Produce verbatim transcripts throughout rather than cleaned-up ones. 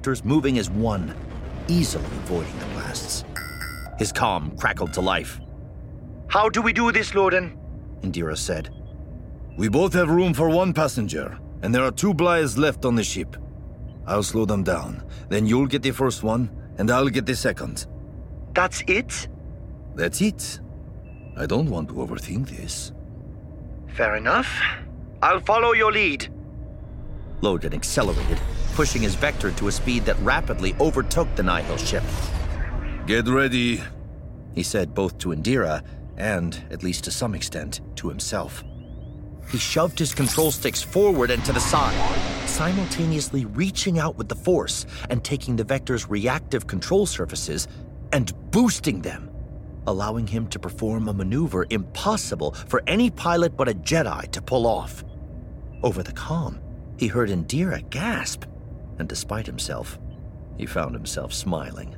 vectors moving as one, easily avoiding the blasts. His comm crackled to life. "How do we do this, Loden?" Indira said. "We both have room for one passenger, and there are two Blythes left on the ship. I'll slow them down. Then you'll get the first one, and I'll get the second." "That's it?" "That's it. I don't want to overthink this." "Fair enough. I'll follow your lead." Loden accelerated, pushing his vector to a speed that rapidly overtook the Nihil ship. "Get ready," he said both to Indira and, at least to some extent, to himself. He shoved his control sticks forward and to the side, simultaneously reaching out with the force and taking the vector's reactive control surfaces and boosting them, allowing him to perform a maneuver impossible for any pilot but a Jedi to pull off. Over the comm, he heard Indira gasp, and despite himself, he found himself smiling.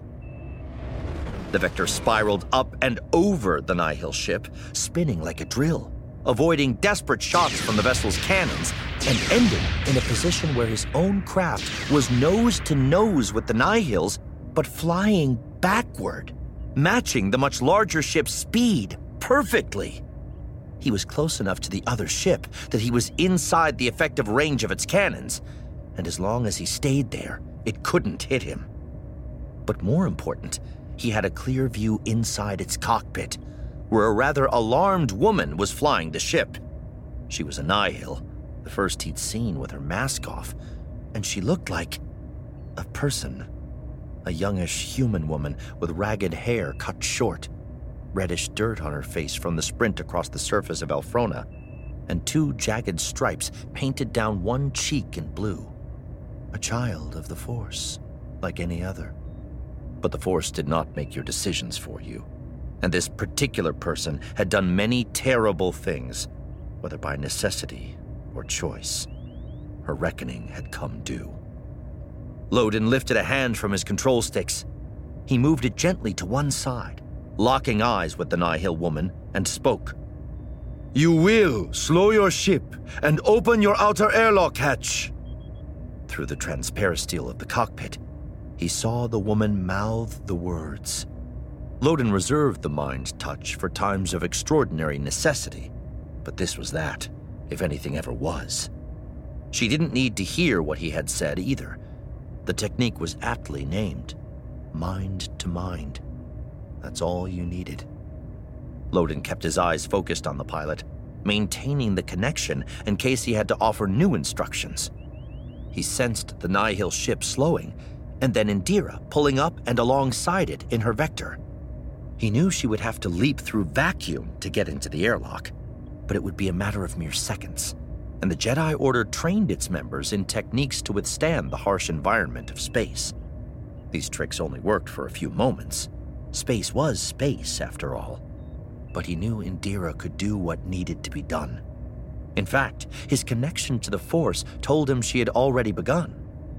The vector spiraled up and over the Nihil ship, spinning like a drill, avoiding desperate shots from the vessel's cannons, and ending in a position where his own craft was nose to nose with the Nihil's, but flying backward, matching the much larger ship's speed perfectly. He was close enough to the other ship that he was inside the effective range of its cannons, and as long as he stayed there, it couldn't hit him. But more important, he had a clear view inside its cockpit, where a rather alarmed woman was flying the ship. She was a Nihil, the first he'd seen with her mask off, and she looked like a person. A youngish human woman with ragged hair cut short, reddish dirt on her face from the sprint across the surface of Elphrona, and two jagged stripes painted down one cheek in blue. A child of the Force, like any other. But the Force did not make your decisions for you, and this particular person had done many terrible things, whether by necessity or choice. Her reckoning had come due. Loden lifted a hand from his control sticks. He moved it gently to one side, locking eyes with the Nihil woman, and spoke. "You will slow your ship and open your outer airlock hatch." Through the transparisteel of the cockpit, he saw the woman mouth the words. Loden reserved the mind touch for times of extraordinary necessity, but this was that, if anything ever was. She didn't need to hear what he had said either. The technique was aptly named, mind to mind. That's all you needed. Loden kept his eyes focused on the pilot, maintaining the connection in case he had to offer new instructions. He sensed the Nihil ship slowing, and then Indira pulling up and alongside it in her vector. He knew she would have to leap through vacuum to get into the airlock, but it would be a matter of mere seconds, and the Jedi Order trained its members in techniques to withstand the harsh environment of space. These tricks only worked for a few moments. Space was space, after all. But he knew Indira could do what needed to be done. In fact, his connection to the Force told him she had already begun.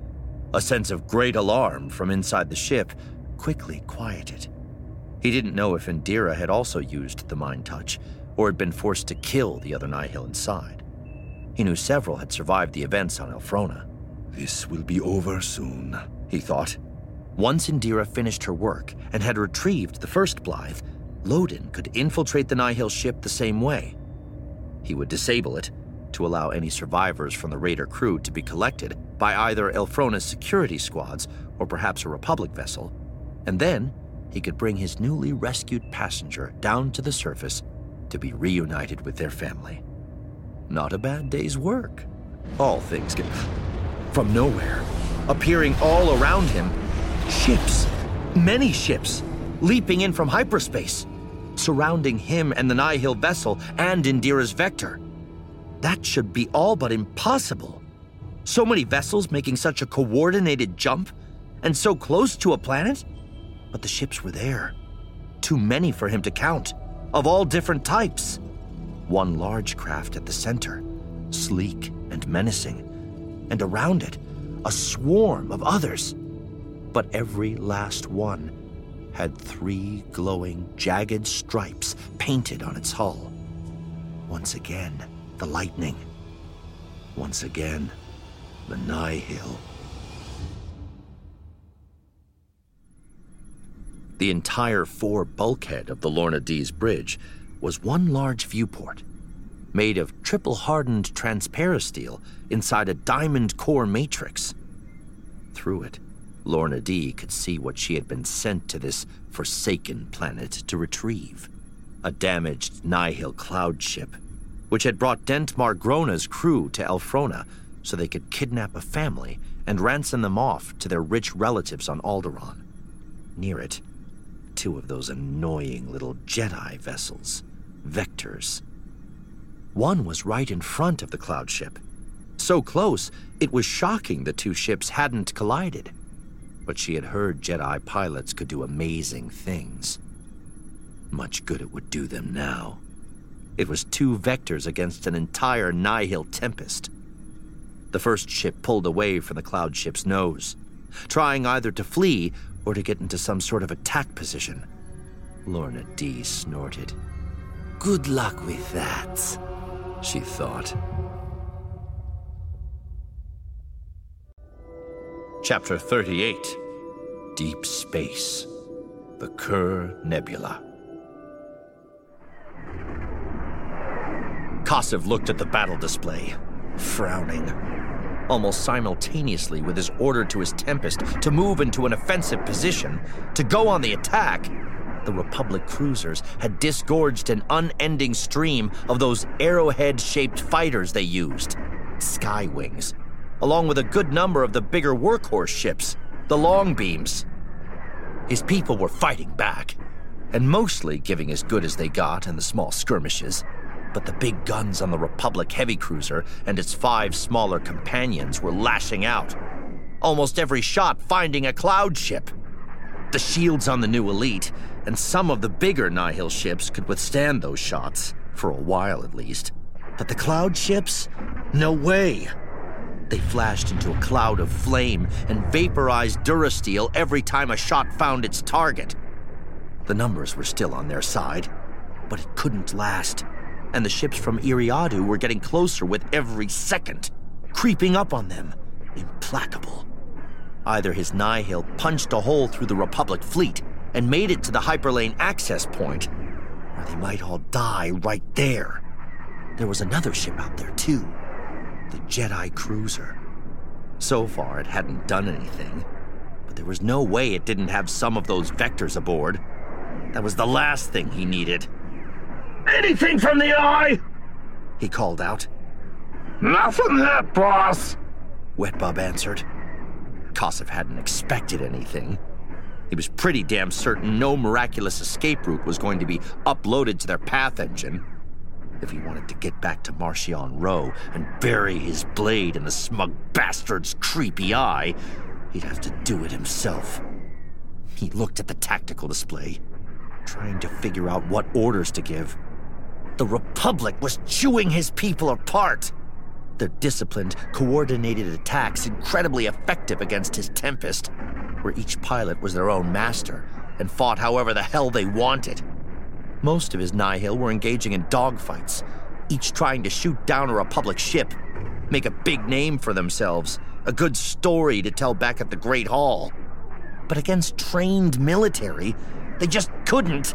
A sense of great alarm from inside the ship quickly quieted. He didn't know if Indira had also used the mind touch, or had been forced to kill the other Nihil inside. He knew several had survived the events on Elphrona. "This will be over soon," he thought. Once Indira finished her work and had retrieved the first Blythe, Loden could infiltrate the Nihil ship the same way. He would disable it to allow any survivors from the Raider crew to be collected by either Elphrona's security squads or perhaps a Republic vessel, and then he could bring his newly rescued passenger down to the surface to be reunited with their family. Not a bad day's work. All things get... From nowhere, appearing all around him, ships, many ships, leaping in from hyperspace, surrounding him and the Nihil vessel and Indira's vector. That should be all but impossible. So many vessels making such a coordinated jump, and so close to a planet? But the ships were there. Too many for him to count, of all different types. One large craft at the center, sleek and menacing, and around it, a swarm of others. But every last one had three glowing, jagged stripes painted on its hull. Once again, the lightning. Once again, the Nihil. The entire fore bulkhead of the Lorna Dee's bridge was one large viewport, made of triple-hardened transparasteel inside a diamond core matrix. Through it, Lorna Dee could see what she had been sent to this forsaken planet to retrieve. A damaged Nihil cloud ship, which had brought Dentmar Grona's crew to Elfrona so they could kidnap a family and ransom them off to their rich relatives on Alderaan. Near it, two of those annoying little Jedi vessels, Vectors. One was right in front of the cloud ship. So close, it was shocking the two ships hadn't collided. But she had heard Jedi pilots could do amazing things. Much good it would do them now. It was two Vectors against an entire Nihil Tempest. The first ship pulled away from the cloud ship's nose, trying either to flee or to get into some sort of attack position. Lorna Dee snorted. Good luck with that, she thought. Chapter thirty-eight. Deep Space. The Kerr Nebula. Kosov looked at the battle display, frowning. Almost simultaneously with his order to his Tempest to move into an offensive position, to go on the attack, the Republic cruisers had disgorged an unending stream of those arrowhead-shaped fighters they used, Skywings, along with a good number of the bigger workhorse ships, the Longbeams. His people were fighting back, and mostly giving as good as they got in the small skirmishes. But the big guns on the Republic heavy cruiser and its five smaller companions were lashing out, almost every shot finding a cloud ship. The shields on the new Elite and some of the bigger Nihil ships could withstand those shots, for a while at least. But the cloud ships? No way! They flashed into a cloud of flame and vaporized Durasteel every time a shot found its target. The numbers were still on their side, but it couldn't last. And the ships from Eriadu were getting closer with every second, creeping up on them, implacable. Either his Nihil punched a hole through the Republic fleet and made it to the hyperlane access point, or they might all die right there. There was another ship out there, too, the Jedi cruiser. So far, it hadn't done anything, but there was no way it didn't have some of those Vectors aboard. That was the last thing he needed. Anything from the eye? He called out. Nothing yet, boss, Wetbub answered. Kosov hadn't expected anything. He was pretty damn certain no miraculous escape route was going to be uploaded to their path engine. If he wanted to get back to Marchion Row and bury his blade in the smug bastard's creepy eye, he'd have to do it himself. He looked at the tactical display, trying to figure out what orders to give. The Republic was chewing his people apart. Their disciplined, coordinated attacks incredibly effective against his Tempest, where each pilot was their own master and fought however the hell they wanted. Most of his Nihil were engaging in dogfights, each trying to shoot down a Republic ship, make a big name for themselves, a good story to tell back at the Great Hall. But against trained military, they just couldn't.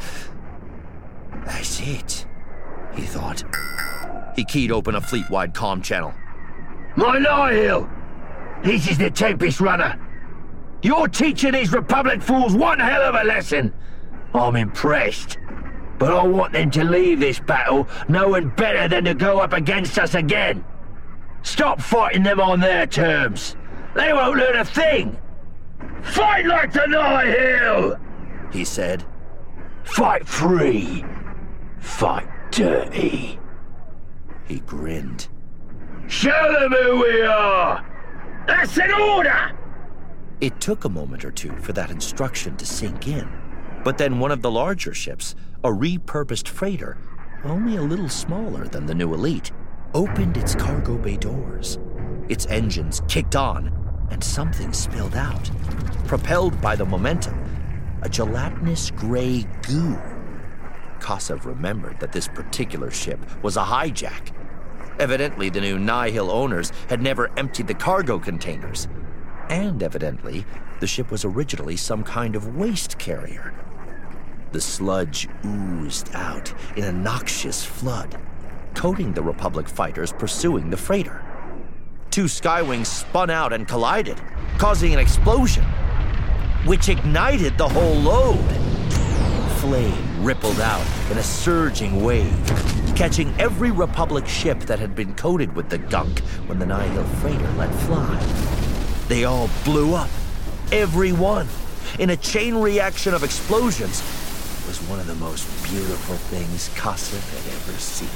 That's it, he thought. He keyed open a fleet-wide comm channel. My Nihil! This is the Tempest Runner. You're teaching these Republic fools one hell of a lesson. I'm impressed. But I want them to leave this battle knowing better than to go up against us again. Stop fighting them on their terms. They won't learn a thing. Fight like the Nihil! He said. Fight free. Fight dirty. He grinned. Show them who we are! That's an order! It took a moment or two for that instruction to sink in. But then one of the larger ships, a repurposed freighter, only a little smaller than the new Elite, opened its cargo bay doors. Its engines kicked on, and something spilled out. Propelled by the momentum, a gelatinous gray goo. Kosov remembered that this particular ship was a hijack. Evidently, the new Nihil owners had never emptied the cargo containers. And evidently, the ship was originally some kind of waste carrier. The sludge oozed out in a noxious flood, coating the Republic fighters pursuing the freighter. Two Skywings spun out and collided, causing an explosion, which ignited the whole load. Flame rippled out in a surging wave, catching every Republic ship that had been coated with the gunk when the Nihil freighter let fly. They all blew up, every one, in a chain reaction of explosions. It was one of the most beautiful things Kassav had ever seen.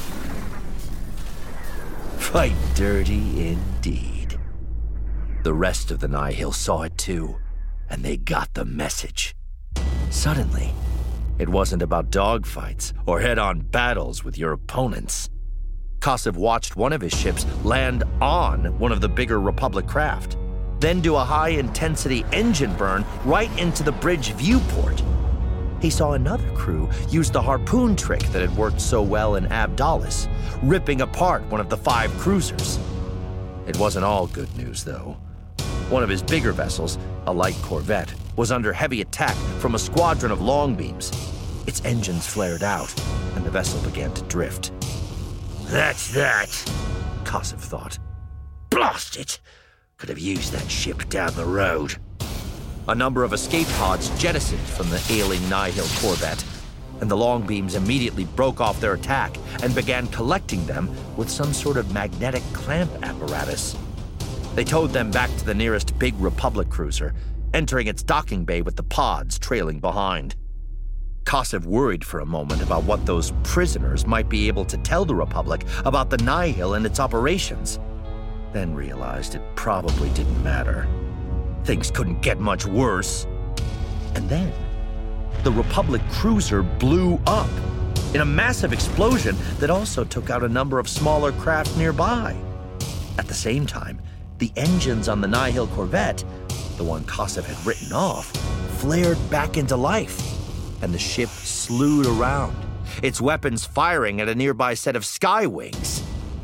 Fight dirty indeed. The rest of the Nihil saw it too, and they got the message. Suddenly, it wasn't about dogfights or head-on battles with your opponents. Kassav watched one of his ships land on one of the bigger Republic craft, then do a high-intensity engine burn right into the bridge viewport. He saw another crew use the harpoon trick that had worked so well in Abdalis, ripping apart one of the five cruisers. It wasn't all good news, though. One of his bigger vessels, a light corvette, was under heavy attack from a squadron of longbeams. Its engines flared out, and the vessel began to drift. That's that, Kassav thought. Blast it! Could have used that ship down the road. A number of escape pods jettisoned from the ailing Nihil corvette, and the longbeams immediately broke off their attack and began collecting them with some sort of magnetic clamp apparatus. They towed them back to the nearest big Republic cruiser, entering its docking bay with the pods trailing behind. Kassav worried for a moment about what those prisoners might be able to tell the Republic about the Nihil and its operations, then realized it probably didn't matter. Things couldn't get much worse. And then, the Republic cruiser blew up in a massive explosion that also took out a number of smaller craft nearby. At the same time, the engines on the Nihil corvette, the one Kassav had written off, flared back into life, and the ship slewed around, its weapons firing at a nearby set of Skywings.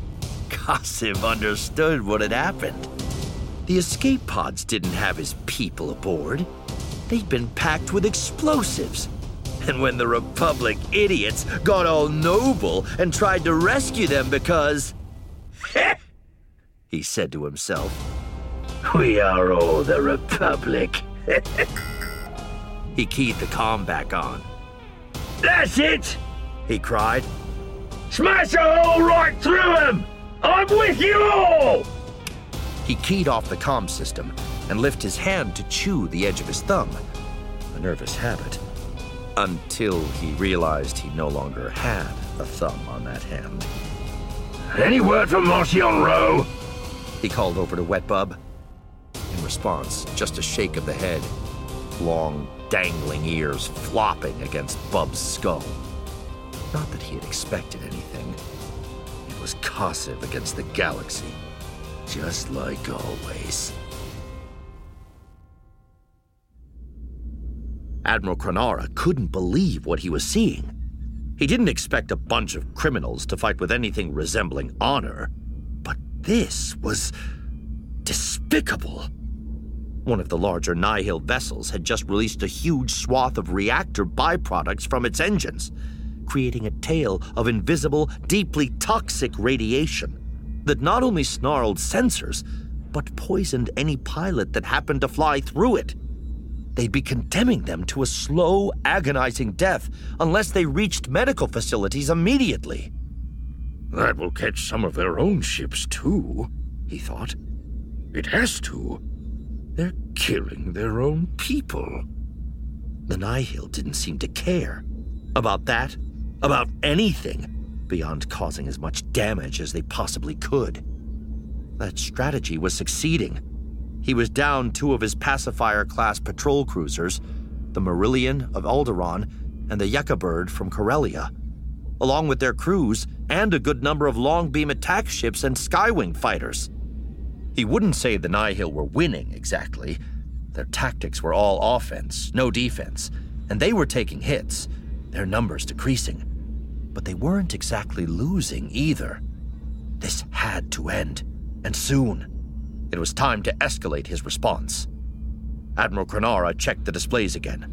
Kassav understood what had happened. The escape pods didn't have his people aboard. They'd been packed with explosives. And when the Republic idiots got all noble and tried to rescue them because... he said to himself, "We are all the Republic." He keyed the comm back on. "That's it!" he cried. "Smash a hole right through him! I'm with you all!" He keyed off the comm system and lifted his hand to chew the edge of his thumb, a nervous habit, until he realized he no longer had a thumb on that hand. "Any word from Marcion Rowe?" He called over to Wet Bub. In response, just a shake of the head, long, dangling ears flopping against Bub's skull. Not that he had expected anything. It was Kassav against the galaxy, just like always. Admiral Kranara couldn't believe what he was seeing. He didn't expect a bunch of criminals to fight with anything resembling honor, but this was despicable. One of the larger Nihil vessels had just released a huge swath of reactor byproducts from its engines, creating a tail of invisible, deeply toxic radiation that not only snarled sensors, but poisoned any pilot that happened to fly through it. They'd be condemning them to a slow, agonizing death unless they reached medical facilities immediately. "That will catch some of their own ships, too," he thought. "It has to. They're killing their own people." The Nihil didn't seem to care about that, about anything, beyond causing as much damage as they possibly could. That strategy was succeeding. He was down two of his Pacifier-class patrol cruisers, the Marillion of Alderaan and the Yuccabird from Corellia, along with their crews and a good number of long-beam attack ships and Skywing fighters. He wouldn't say the Nihil were winning, exactly. Their tactics were all offense, no defense, and they were taking hits, their numbers decreasing. But they weren't exactly losing either. This had to end, and soon. It was time to escalate his response. Admiral Kranara checked the displays again.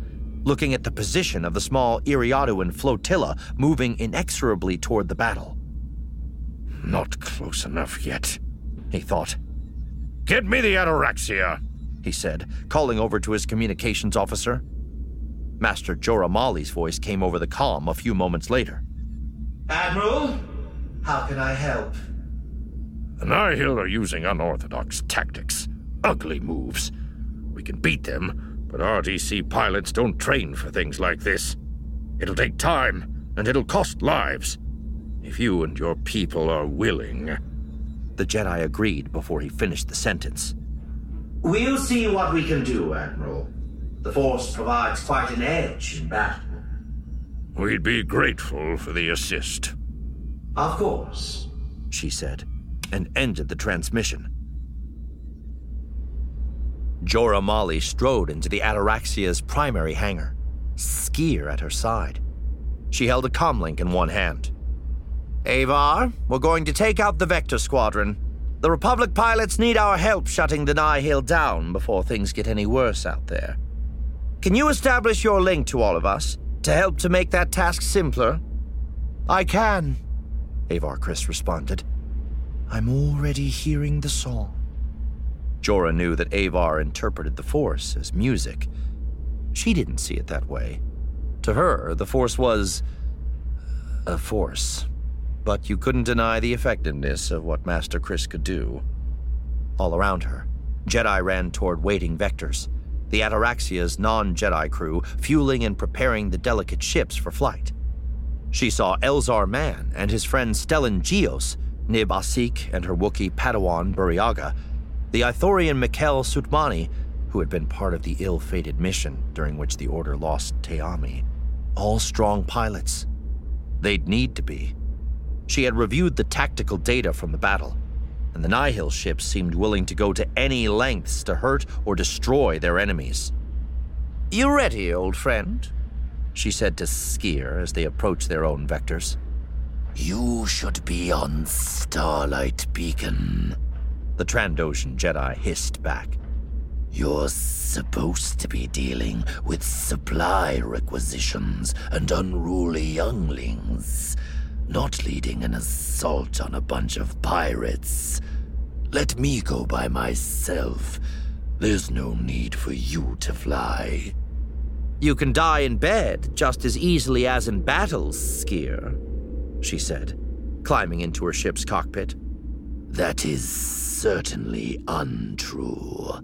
looking at the position of the small Iriaduan flotilla moving inexorably toward the battle. Not close enough yet, he thought. Get me the Ataraxia, he said, calling over to his communications officer. Master Jorah Mali's voice came over the comm a few moments later. Admiral, how can I help? The Nihil are using unorthodox tactics, ugly moves. We can beat them, but R D C pilots don't train for things like this. It'll take time, and it'll cost lives. If you and your people are willing... The Jedi agreed before he finished the sentence. We'll see what we can do, Admiral. The Force provides quite an edge in battle. We'd be grateful for the assist. Of course, she said, and ended the transmission. Jorah Mali strode into the Ataraxia's primary hangar, Sskeer at her side. She held a comlink in one hand. Avar, we're going to take out the Vector Squadron. The Republic pilots need our help shutting the Nihil down before things get any worse out there. Can you establish your link to all of us to help to make that task simpler? I can, Avar Kriss responded. I'm already hearing the song. Jorah knew that Avar interpreted the Force as music. She didn't see it that way. To her, the Force was... a force. But you couldn't deny the effectiveness of what Master Kriss could do. All around her, Jedi ran toward waiting vectors, the Ataraxia's non-Jedi crew fueling and preparing the delicate ships for flight. She saw Elzar Mann and his friend Stellan Gios, Nib Assek and her Wookiee Padawan Burryaga, the Ithorian Mikel Sutmani, who had been part of the ill-fated mission during which the Order lost Teami. All strong pilots. They'd need to be. She had reviewed the tactical data from the battle, and the Nihil ships seemed willing to go to any lengths to hurt or destroy their enemies. You ready, old friend? She said to Sskeer as they approached their own vectors. You should be on Starlight Beacon, the Trandoshan Jedi hissed back. You're supposed to be dealing with supply requisitions and unruly younglings, not leading an assault on a bunch of pirates. Let me go by myself. There's no need for you to fly. You can die in bed just as easily as in battle, Sskeer, she said, climbing into her ship's cockpit. That is certainly untrue,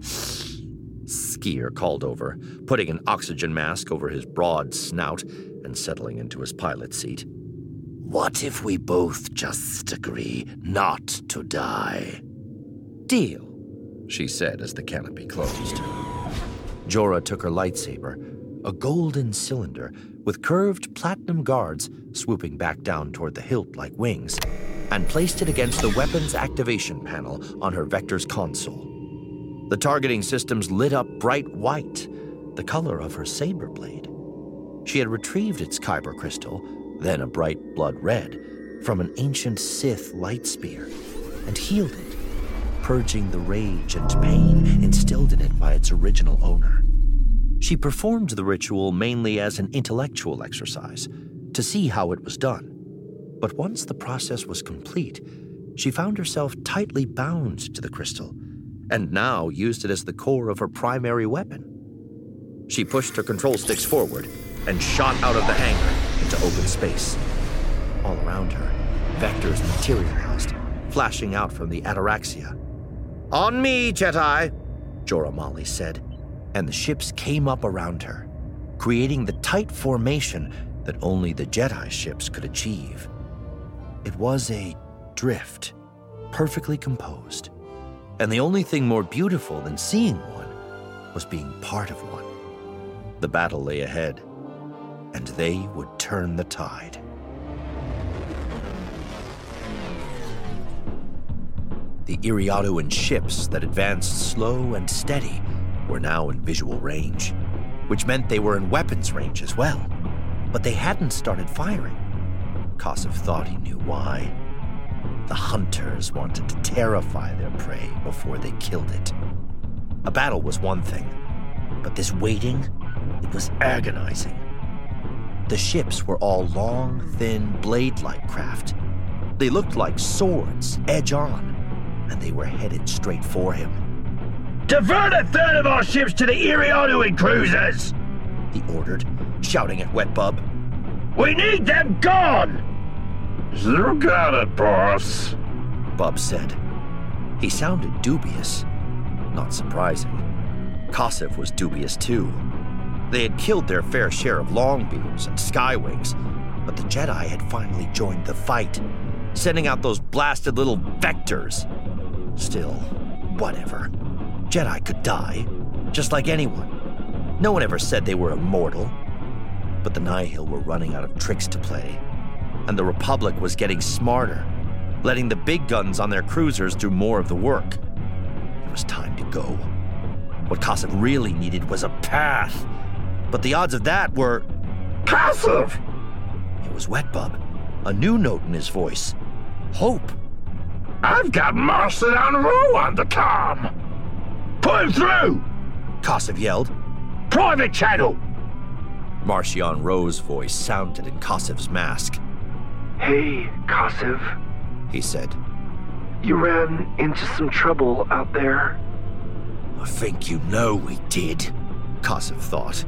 Sskeer called over, putting an oxygen mask over his broad snout and settling into his pilot seat. What if we both just agree not to die? Deal, she said as the canopy closed. Jorah took her lightsaber, a golden cylinder with curved platinum guards swooping back down toward the hilt like wings, and placed it against the weapons activation panel on her Vector's console. The targeting systems lit up bright white, the color of her saber blade. She had retrieved its kyber crystal, then a bright blood red, from an ancient Sith light spear, and healed it, purging the rage and pain instilled in it by its original owner. She performed the ritual mainly as an intellectual exercise, to see how it was done. But once the process was complete, she found herself tightly bound to the crystal, and now used it as the core of her primary weapon. She pushed her control sticks forward and shot out of the hangar into open space. All around her, vectors materialized, flashing out from the Ataraxia. On me, Jedi, Jorah Mali said, and the ships came up around her, creating the tight formation that only the Jedi ships could achieve. It was a drift, perfectly composed, and the only thing more beautiful than seeing one was being part of one. The battle lay ahead, and they would turn the tide. The Iriaduan ships that advanced slow and steady were now in visual range, which meant they were in weapons range as well. But they hadn't started firing. Kassav thought he knew why. The hunters wanted to terrify their prey before they killed it. A battle was one thing, but this waiting It was agonizing. The ships were all long, thin, blade-like craft. They looked like swords, edge on, and they were headed straight for him. Divert a third of our ships to the Eriadu cruisers! He ordered, shouting at Wet Bub. We need them gone! You got it, boss, Bub said. He sounded dubious. Not surprising. Kossev was dubious too. They had killed their fair share of Longbeams and Skywings, but the Jedi had finally joined the fight, sending out those blasted little vectors. Still, whatever. Jedi could die, just like anyone. No one ever said they were immortal. But the Nihil were running out of tricks to play, and the Republic was getting smarter, letting the big guns on their cruisers do more of the work. It was time to go. What Kossev really needed was a path, but the odds of that were... Kossev! It was Wet Bub, a new note in his voice. Hope. I've got Marcion Ro on the comm! Put him through! Kossev yelled. Private channel! Marcion Ro's voice sounded in Kossev's mask. Hey, Kossev, he said. You ran into some trouble out there. I think you know we did, Kossev thought.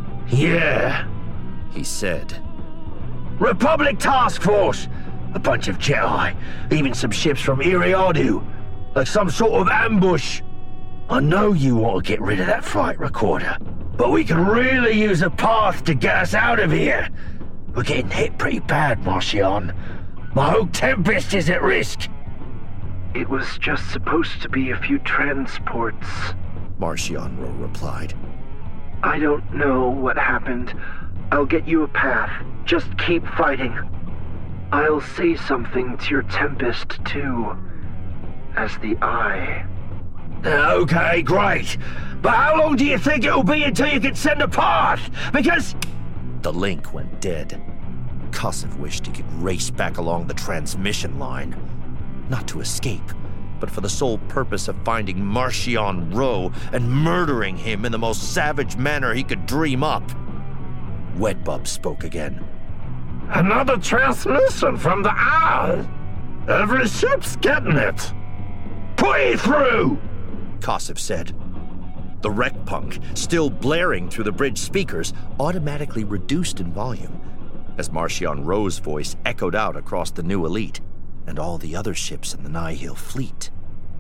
Yeah, he said. Republic Task Force! A bunch of Jedi, even some ships from Eriadu, like some sort of ambush. I know you want to get rid of that flight recorder, but we could really use a path to get us out of here. We're getting hit pretty bad, Marcion. My whole Tempest is at risk. It was just supposed to be a few transports, Marcion Ro replied. I don't know what happened. I'll get you a path. Just keep fighting. I'll say something to your Tempest, too. As the Eye. Okay, great. But how long do you think it'll be until you can send a path? Because... The link went dead. Kossev wished he could race back along the transmission line. Not to escape, but for the sole purpose of finding Marcion Ro and murdering him in the most savage manner he could dream up. Wet Bub spoke again. Another transmission from the Eye. Every ship's getting it. Put it through! Kossev said. The wreck punk, still blaring through the bridge speakers, automatically reduced in volume as Marcion Ro's voice echoed out across the New Elite and all the other ships in the Nihil fleet.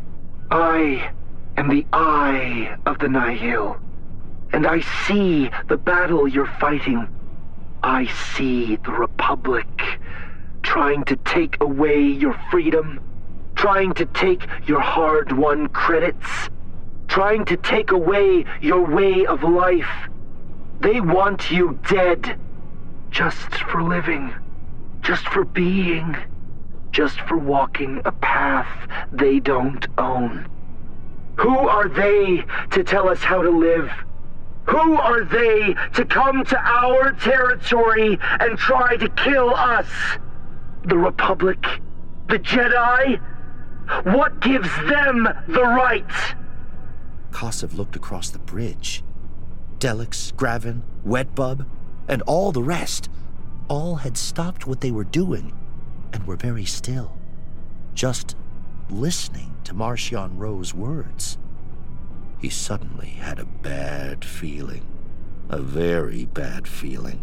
I am the Eye of the Nihil, and I see the battle you're fighting. I see the Republic trying to take away your freedom, trying to take your hard-won credits, trying to take away your way of life. They want you dead, just for living, just for being, just for walking a path they don't own. Who are they to tell us how to live? Who are they to come to our territory and try to kill us? The Republic? The Jedi? What gives them the right? Kossev looked across the bridge. Delix, Gravin, Wet Bub, and all the rest, all had stopped what they were doing and were very still, just listening to Marcion Ro's words. He suddenly had a bad feeling, a very bad feeling.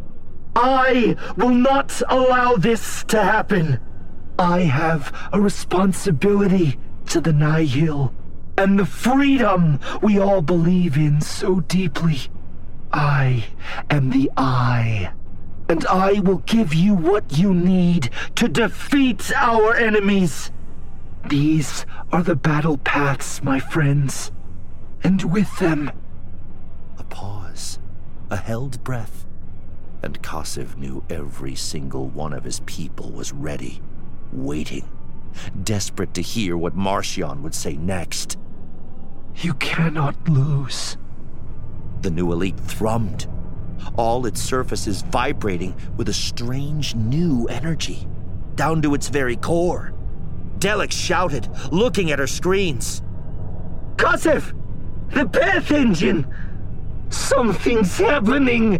I will not allow this to happen. I have a responsibility to the Nihil and the freedom we all believe in so deeply. I am the Eye, and I will give you what you need to defeat our enemies. These are the battle paths, my friends, and with them... A pause, a held breath, and Kossev knew every single one of his people was ready, waiting, desperate to hear what Marcion would say next. You cannot lose. The New Elite thrummed, all its surfaces vibrating with a strange new energy, down to its very core. Delix shouted, looking at her screens. Kossev! The Path Engine! Something's happening!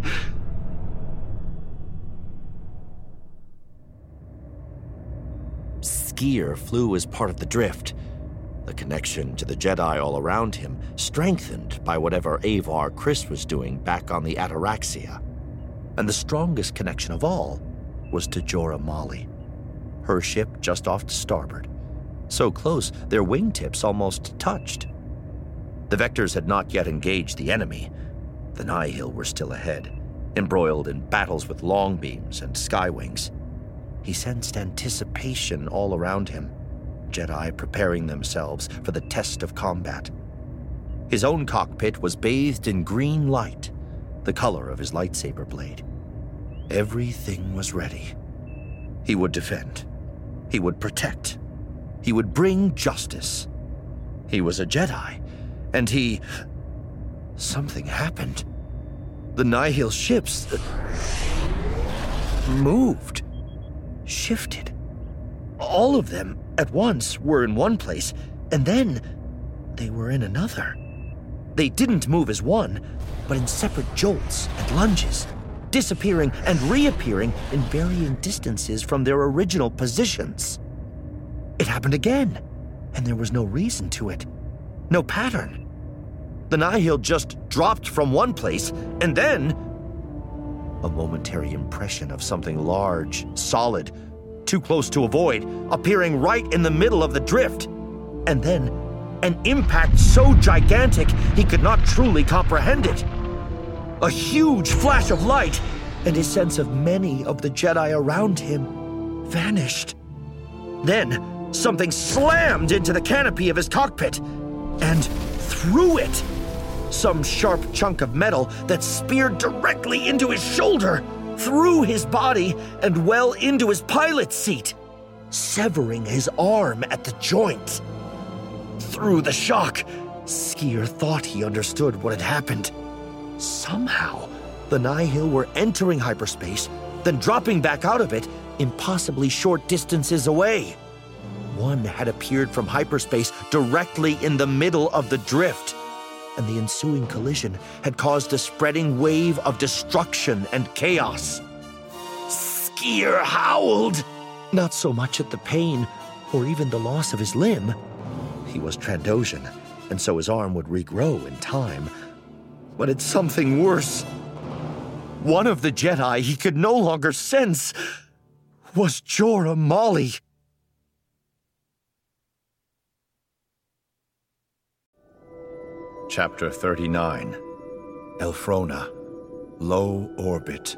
Sskeer flew as part of the drift. The connection to the Jedi all around him strengthened by whatever Avar Kriss was doing back on the Ataraxia. And the strongest connection of all was to Jora Mali, her ship just off to starboard. So close, their wingtips almost touched. The Vectors had not yet engaged the enemy. The Nihil were still ahead, embroiled in battles with Longbeams and Skywings. He sensed anticipation all around him, Jedi preparing themselves for the test of combat. His own cockpit was bathed in green light, the color of his lightsaber blade. Everything was ready. He would defend. He would protect. He would bring justice. He was a Jedi, and he... Something happened. The Nihil ships moved, shifted. All of them at once were in one place, and then they were in another. They didn't move as one, but in separate jolts and lunges, disappearing and reappearing in varying distances from their original positions. It happened again, and there was no reason to it, no pattern. The Nihil just dropped from one place, and then a momentary impression of something large, solid, too close to avoid, appearing right in the middle of the drift. And then an impact so gigantic he could not truly comprehend it. A huge flash of light, and his sense of many of the Jedi around him vanished. Then something slammed into the canopy of his cockpit, and through it, some sharp chunk of metal that speared directly into his shoulder, through his body, and well into his pilot's seat, severing his arm at the joint. Through the shock, Sskeer thought he understood what had happened. Somehow, the Nihil were entering hyperspace, then dropping back out of it, impossibly short distances away. One had appeared from hyperspace directly in the middle of the drift, and the ensuing collision had caused a spreading wave of destruction and chaos. Sskeer howled, not so much at the pain or even the loss of his limb. He was Trandoshan, and so his arm would regrow in time. But it's something worse. One of the Jedi he could no longer sense was Jora Mali. Chapter thirty-nine. Elphrona, Low Orbit.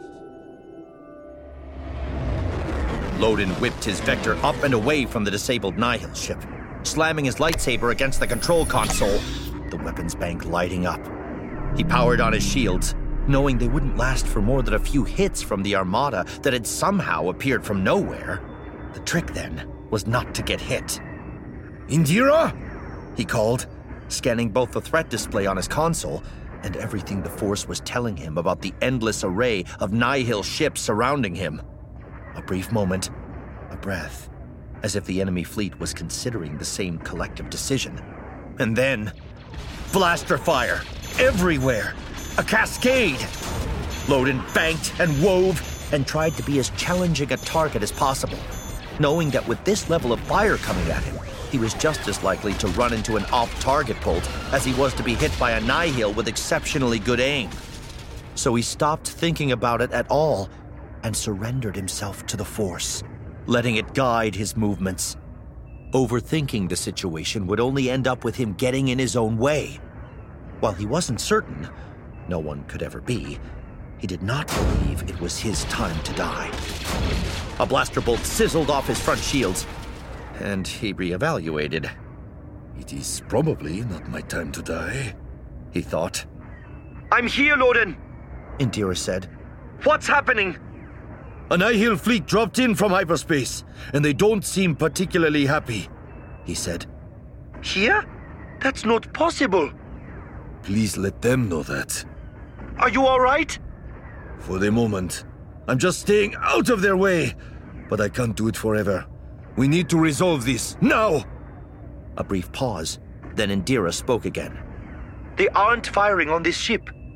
Loden whipped his vector up and away from the disabled Nihil ship, slamming his lightsaber against the control console, the weapons bank lighting up. He powered on his shields, knowing they wouldn't last for more than a few hits from the armada that had somehow appeared from nowhere. The trick, then, was not to get hit. "Indira?" he called, scanning both the threat display on his console and everything the Force was telling him about the endless array of Nihil ships surrounding him. A brief moment, a breath, as if the enemy fleet was considering the same collective decision. And then, blaster fire, everywhere, a cascade. Loden banked and wove and tried to be as challenging a target as possible, knowing that with this level of fire coming at him, he was just as likely to run into an off-target bolt as he was to be hit by a Nihil with exceptionally good aim. So he stopped thinking about it at all and surrendered himself to the Force, letting it guide his movements. Overthinking the situation would only end up with him getting in his own way. While he wasn't certain, no one could ever be, he did not believe it was his time to die. A blaster bolt sizzled off his front shields, and he reevaluated. It is probably not my time to die, he thought. I'm here, Loden, Indira said. What's happening? A Nihil fleet dropped in from hyperspace, and they don't seem particularly happy, he said. Here? That's not possible. Please let them know that. Are you all right? For the moment. I'm just staying out of their way, but I can't do it forever. We need to resolve this, now! A brief pause, then Indira spoke again. They aren't firing on this ship.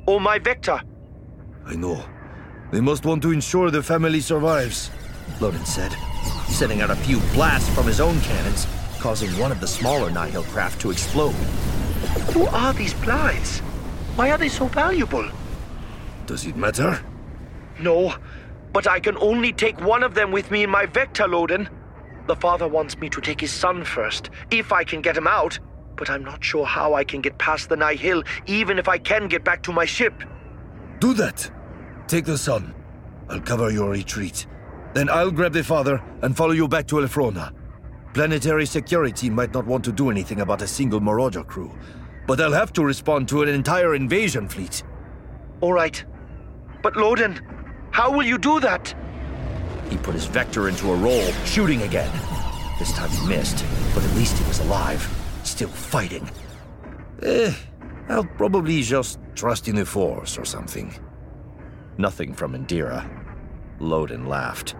or my Vector. I know. They must want to ensure the family survives, Loden said, sending out a few blasts from his own cannons, causing one of the smaller Nihil craft to explode. Who are these Blythes? Why are they so valuable? Does it matter? No, but I can only take one of them with me in my Vector, Loden. The father wants me to take his son first, if I can get him out, but I'm not sure how I can get past the Nihil, even if I can get back to my ship. Do that. Take the son. I'll cover your retreat. Then I'll grab the father and follow you back to Elfrona. Planetary security might not want to do anything about a single Marauder crew, but they'll have to respond to an entire invasion fleet. All right. But Loden, how will you do that? He put his Vector into a roll, shooting again. This time he missed, but at least he was alive, still fighting. Eh, I'll probably just trust in the Force or something. Nothing from Indira. Loden laughed.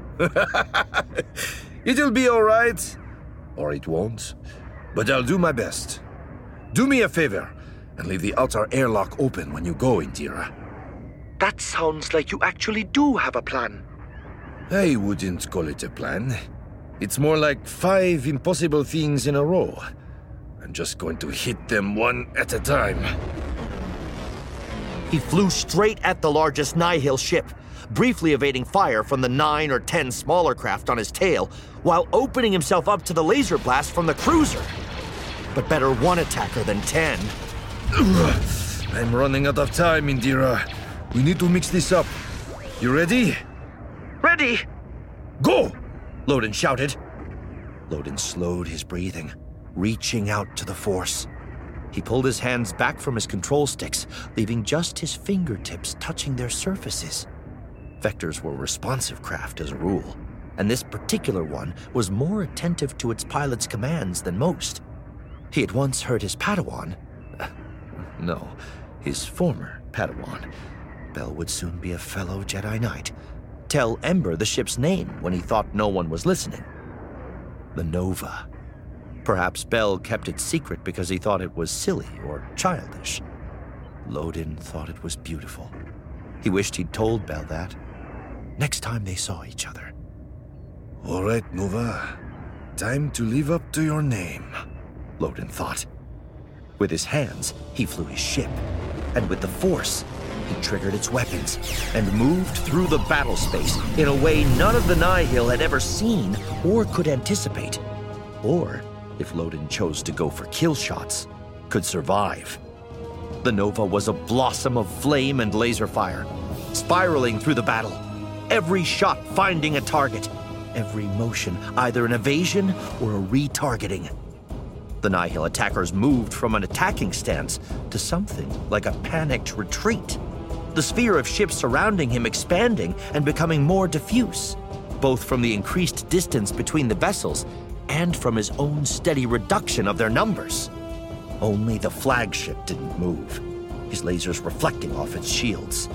It'll be all right. Or it won't. But I'll do my best. Do me a favor and leave the outer airlock open when you go, Indira. That sounds like you actually do have a plan. I wouldn't call it a plan. It's more like five impossible things in a row. I'm just going to hit them one at a time. He flew straight at the largest Nihil ship, briefly evading fire from the nine or ten smaller craft on his tail, while opening himself up to the laser blast from the cruiser. But better one attacker than ten. I'm running out of time, Indira. We need to mix this up. You ready? Ready! Go! Loden shouted. Loden slowed his breathing, reaching out to the Force. He pulled his hands back from his control sticks, leaving just his fingertips touching their surfaces. Vectors were responsive craft as a rule, and this particular one was more attentive to its pilot's commands than most. He had once heard his Padawan, uh, no, his former Padawan, Bell would soon be a fellow Jedi Knight, tell Ember the ship's name when he thought no one was listening. The Nova. Perhaps Bell kept it secret because he thought it was silly or childish. Loden thought it was beautiful. He wished he'd told Bell that next time they saw each other. All right, Nova. Time to live up to your name, Loden thought. With his hands, he flew his ship, and with the Force, he triggered its weapons and moved through the battle space in a way none of the Nihil had ever seen or could anticipate. Or, if Loden chose to go for kill shots, could survive. The Nova was a blossom of flame and laser fire, spiraling through the battle, every shot finding a target, every motion either an evasion or a retargeting. The Nihil attackers moved from an attacking stance to something like a panicked retreat, the sphere of ships surrounding him expanding and becoming more diffuse, both from the increased distance between the vessels and from his own steady reduction of their numbers. Only the flagship didn't move, his lasers reflecting off its shields.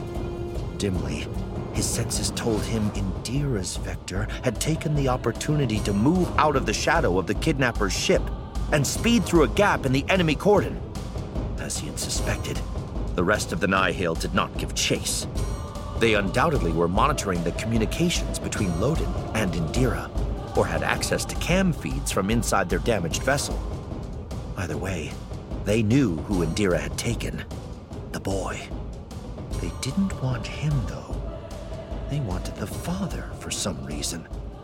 Dimly, his senses told him Indira's Vector had taken the opportunity to move out of the shadow of the kidnapper's ship and speed through a gap in the enemy cordon. As he had suspected, the rest of the Nihil did not give chase. They undoubtedly were monitoring the communications between Loden and Indira, or had access to cam feeds from inside their damaged vessel. Either way, they knew who Indira had taken, the boy. They didn't want him, though. They wanted the father for some reason.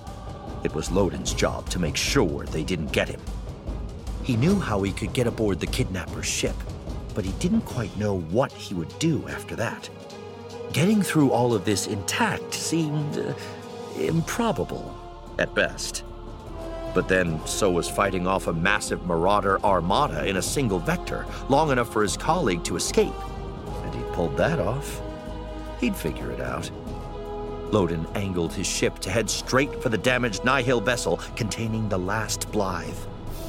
It was Loden's job to make sure they didn't get him. He knew how he could get aboard the kidnapper's ship, but he didn't quite know what he would do after that. Getting through all of this intact seemed uh, improbable, at best. But then, so was fighting off a massive Marauder armada in a single Vector, long enough for his colleague to escape. And he'd pulled that off. He'd figure it out. Loden angled his ship to head straight for the damaged Nihil vessel containing the last Blythe.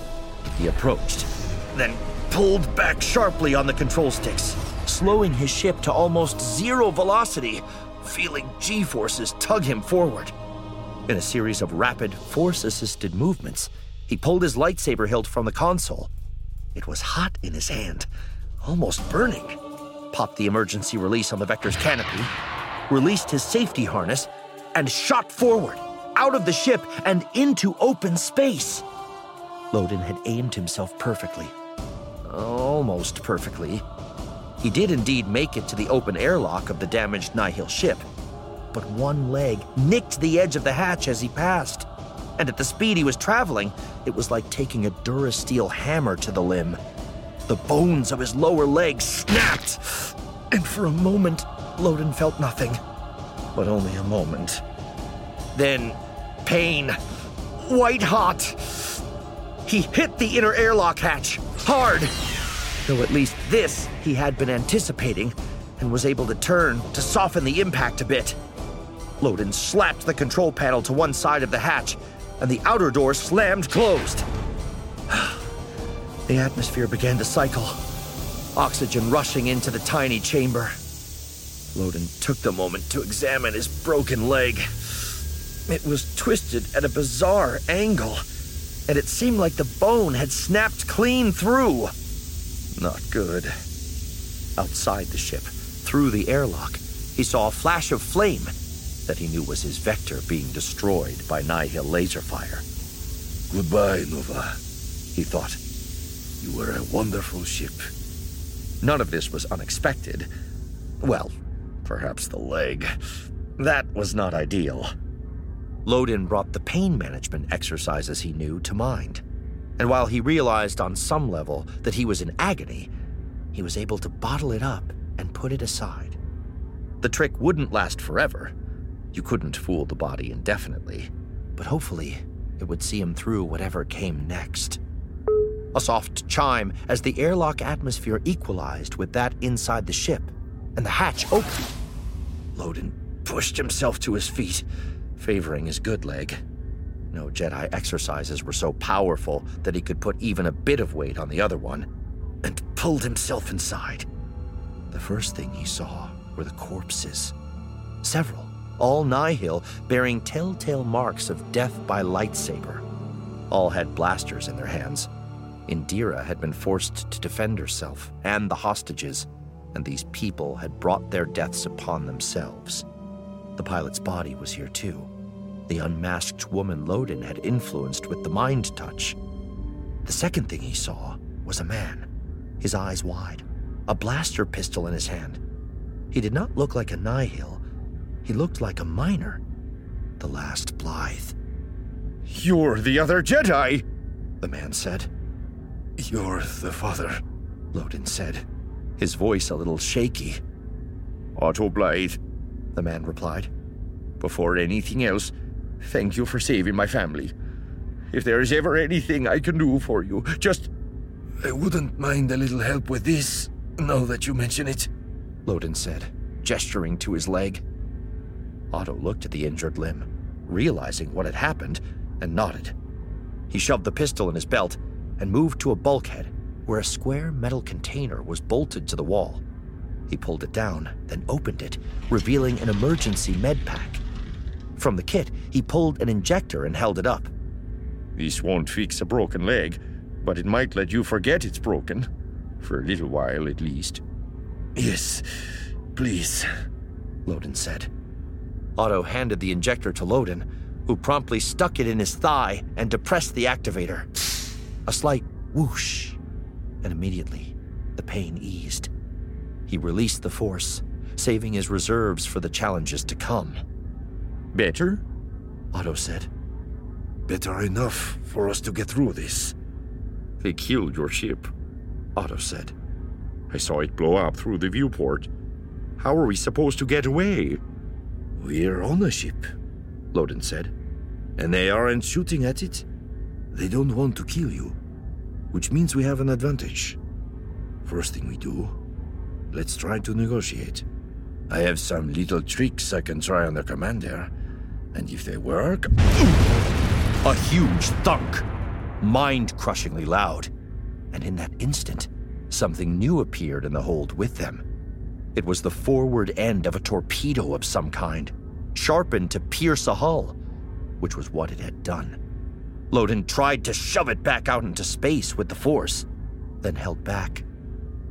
He approached, then pulled back sharply on the control sticks, slowing his ship to almost zero velocity, feeling G-forces tug him forward. In a series of rapid, force-assisted movements, he pulled his lightsaber hilt from the console. It was hot in his hand, almost burning, popped the emergency release on the Vector's canopy, released his safety harness, and shot forward, out of the ship and into open space. Loden had aimed himself perfectly. Almost perfectly. He did indeed make it to the open airlock of the damaged Nihil ship, but one leg nicked the edge of the hatch as he passed, and at the speed he was traveling, it was like taking a Durasteel hammer to the limb. The bones of his lower leg snapped, and for a moment, Loden felt nothing, but only a moment. Then, pain, white hot. He hit the inner airlock hatch, hard, though at least this he had been anticipating and was able to turn to soften the impact a bit. Loden slapped the control panel to one side of the hatch, and the outer door slammed closed. The atmosphere began to cycle, oxygen rushing into the tiny chamber. Loden took the moment to examine his broken leg. It was twisted at a bizarre angle, and it seemed like the bone had snapped clean through. Not good. Outside the ship, through the airlock, he saw a flash of flame that he knew was his Vector being destroyed by Nihil laser fire. Goodbye, Nova, he thought. You were a wonderful ship. None of this was unexpected. Well, perhaps the leg. That was not ideal. Loden brought the pain management exercises he knew to mind, and while he realized on some level that he was in agony, he was able to bottle it up and put it aside. The trick wouldn't last forever. You couldn't fool the body indefinitely, but hopefully it would see him through whatever came next. A soft chime as the airlock atmosphere equalized with that inside the ship, and the hatch opened. Loden pushed himself to his feet, favoring his good leg. No Jedi exercises were so powerful that he could put even a bit of weight on the other one, and pulled himself inside. The first thing he saw were the corpses. Several, all Nihil, bearing telltale marks of death by lightsaber. All had blasters in their hands. Indira had been forced to defend herself and the hostages, and these people had brought their deaths upon themselves. The pilot's body was here too. The unmasked woman Loden had influenced with the mind touch. The second thing he saw was a man, his eyes wide, a blaster pistol in his hand. He did not look like a Nihil. He looked like a miner, the last Blythe. You're the other Jedi, the man said. You're the father, Loden said, his voice a little shaky. Otto Blythe, the man replied. Before anything else, thank you for saving my family. If there is ever anything I can do for you, just... I wouldn't mind a little help with this, now that you mention it, Loden said, gesturing to his leg. Otto looked at the injured limb, realizing what had happened, and nodded. He shoved the pistol in his belt and moved to a bulkhead where a square metal container was bolted to the wall. He pulled it down, then opened it, revealing an emergency med pack. From the kit, he pulled an injector and held it up. This won't fix a broken leg, but it might let you forget it's broken. For a little while, at least. Yes, please, Loden said. Otto handed the injector to Loden, who promptly stuck it in his thigh and depressed the activator. A slight whoosh, and immediately the pain eased. He released the force, saving his reserves for the challenges to come. Better? Otto said. Better enough for us to get through this. They killed your ship, Otto said. I saw it blow up through the viewport. How are we supposed to get away? We're on a ship, Loden said. And they aren't shooting at it. They don't want to kill you, which means we have an advantage. First thing we do, let's try to negotiate. I have some little tricks I can try on the commander, and if they work... A huge thunk, mind-crushingly loud, and in that instant, something new appeared in the hold with them. It was the forward end of a torpedo of some kind, sharpened to pierce a hull, which was what it had done. Loden tried to shove it back out into space with the force, then held back.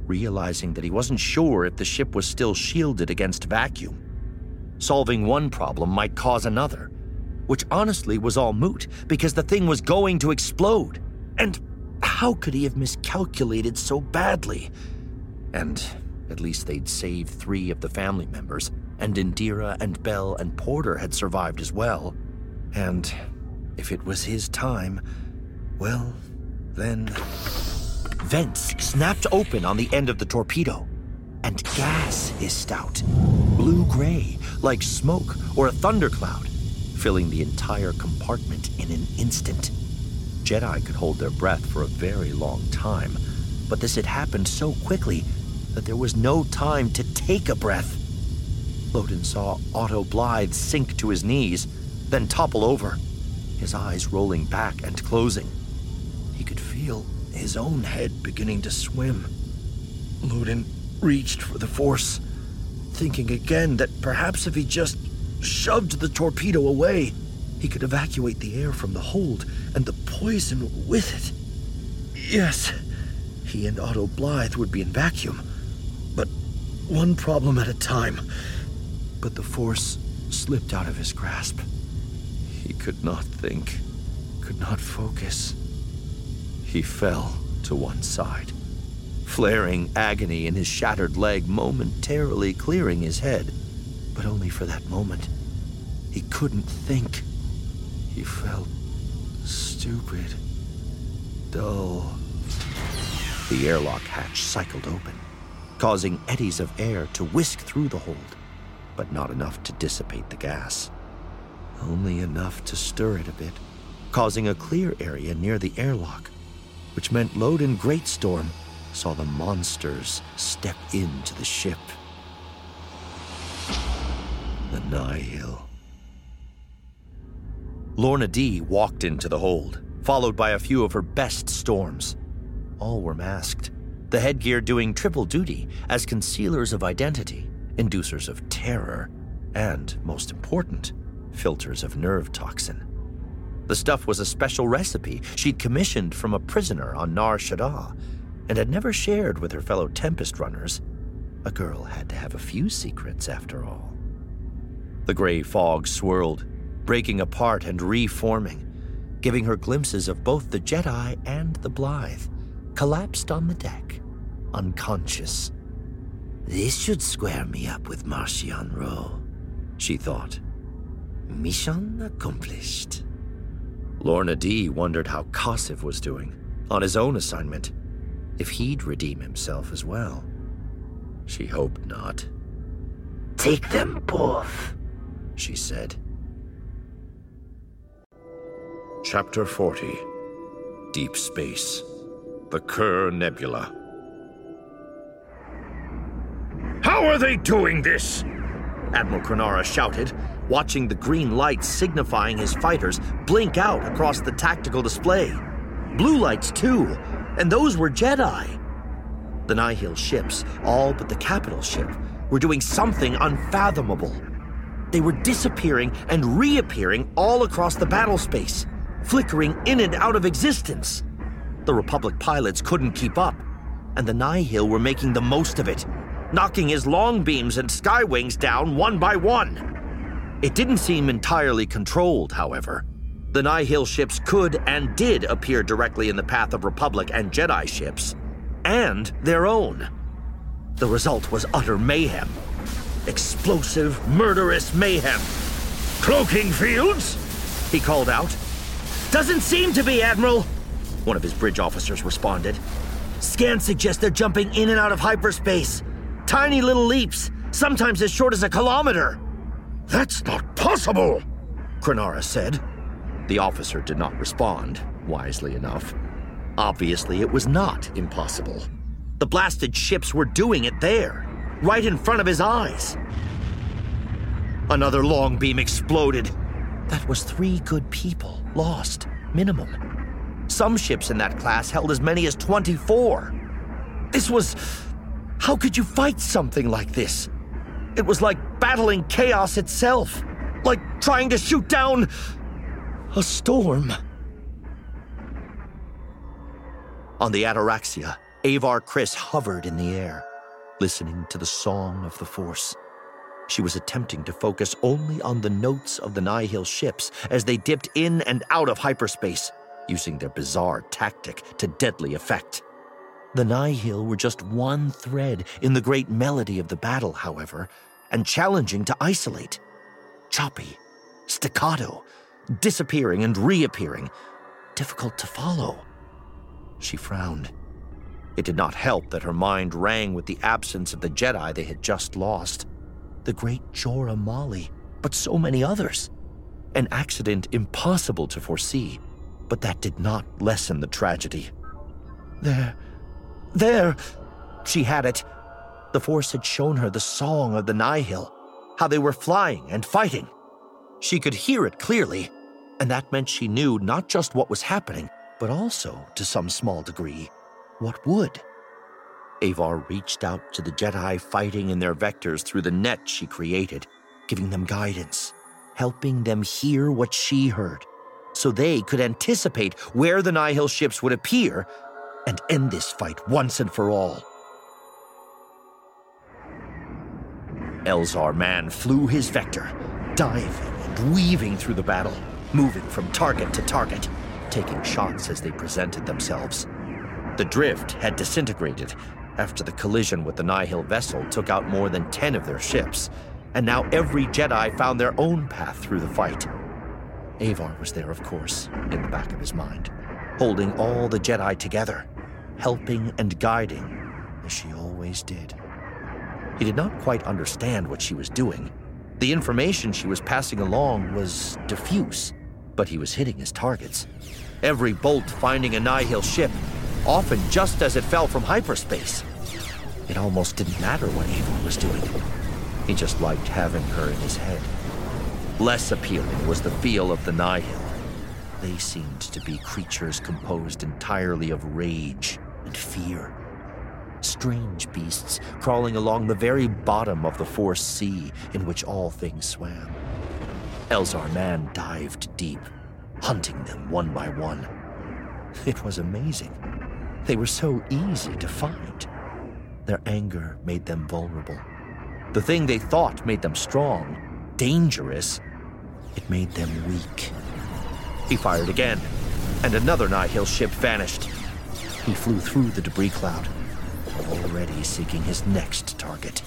realizing that he wasn't sure if the ship was still shielded against vacuum. Solving one problem might cause another, which honestly was all moot because the thing was going to explode. And how could he have miscalculated so badly? And at least they'd saved three of the family members, and Indira and Belle and Porter had survived as well. And if it was his time, well, then... Vents snapped open on the end of the torpedo, and gas hissed out, blue-gray, like smoke or a thundercloud, filling the entire compartment in an instant. Jedi could hold their breath for a very long time, but this had happened so quickly that there was no time to take a breath. Loden saw Otto Blythe sink to his knees, then topple over, his eyes rolling back and closing. He could feel his own head beginning to swim. Loden reached for the Force, thinking again that perhaps if he just shoved the torpedo away, he could evacuate the air from the hold and the poison with it. Yes, he and Otto Blythe would be in vacuum, but one problem at a time. But the Force slipped out of his grasp. He could not think, could not focus. He fell to one side, flaring agony in his shattered leg momentarily clearing his head, but only for that moment. He couldn't think. He felt stupid, dull. The airlock hatch cycled open, causing eddies of air to whisk through the hold, but not enough to dissipate the gas. Only enough to stir it a bit, causing a clear area near the airlock, which meant Loden Greatstorm saw the monsters step into the ship. The Nihil. Lorna Dee walked into the hold, followed by a few of her best storms. All were masked, the headgear doing triple duty as concealers of identity, inducers of terror, and, most important, filters of nerve toxin. The stuff was a special recipe she'd commissioned from a prisoner on Nar Shaddaa, and had never shared with her fellow Tempest runners. A girl had to have a few secrets, after all. The gray fog swirled, breaking apart and reforming, giving her glimpses of both the Jedi and the Blythe, collapsed on the deck, unconscious. This should square me up with Marchion Ro, she thought. Mission accomplished. Lorna Dee wondered how Kossev was doing, on his own assignment, if he'd redeem himself as well. She hoped not. Take them both, she said. Chapter forty. Deep Space. The Kerr Nebula. How are they doing this? Admiral Krenara shouted, watching the green lights signifying his fighters blink out across the tactical display. Blue lights, too, and those were Jedi. The Nihil ships, all but the capital ship, were doing something unfathomable. They were disappearing and reappearing all across the battle space, flickering in and out of existence. The Republic pilots couldn't keep up, and the Nihil were making the most of it, knocking his long beams and skywings down one by one. It didn't seem entirely controlled, however. The Nihil ships could and did appear directly in the path of Republic and Jedi ships, and their own. The result was utter mayhem. Explosive, murderous mayhem. Cloaking fields? He called out. Doesn't seem to be, Admiral, one of his bridge officers responded. Scans suggest they're jumping in and out of hyperspace. Tiny little leaps, sometimes as short as a kilometer. That's not possible, Krenara said. The officer did not respond, wisely enough. Obviously, it was not impossible. The blasted ships were doing it there, right in front of his eyes. Another long beam exploded. That was three good people lost, minimum. Some ships in that class held as many as twenty-four. This was... How could you fight something like this? It was like battling chaos itself, like trying to shoot down a storm. On the Ataraxia, Avar Kriss hovered in the air, listening to the song of the Force. She was attempting to focus only on the notes of the Nihil ships as they dipped in and out of hyperspace, using their bizarre tactic to deadly effect. The Nihil were just one thread in the great melody of the battle, however, and challenging to isolate. Choppy, staccato, disappearing and reappearing, difficult to follow. She frowned. It did not help that her mind rang with the absence of the Jedi they had just lost. The great Jorah Mali, but so many others. An accident impossible to foresee, but that did not lessen the tragedy. There, there, she had it. The Force had shown her the song of the Nihil, how they were flying and fighting. She could hear it clearly, and that meant she knew not just what was happening, but also, to some small degree, what would. Avar reached out to the Jedi fighting in their vectors through the net she created, giving them guidance, helping them hear what she heard, so they could anticipate where the Nihil ships would appear and end this fight once and for all. Elzar Mann flew his vector, diving and weaving through the battle, moving from target to target, taking shots as they presented themselves. The drift had disintegrated after the collision with the Nihil vessel took out more than ten of their ships, and now every Jedi found their own path through the fight. Avar was there, of course, in the back of his mind, holding all the Jedi together, helping and guiding, as she always did. He did not quite understand what she was doing. The information she was passing along was diffuse, but he was hitting his targets. Every bolt finding a Nihil ship, often just as it fell from hyperspace. It almost didn't matter what Avar was doing. He just liked having her in his head. Less appealing was the feel of the Nihil. They seemed to be creatures composed entirely of rage and fear. Strange beasts crawling along the very bottom of the Force Sea in which all things swam. Elzar Mann dived deep, hunting them one by one. It was amazing. They were so easy to find. Their anger made them vulnerable. The thing they thought made them strong, dangerous, it made them weak. He fired again, and another Nihil ship vanished. He flew through the debris cloud, already seeking his next target.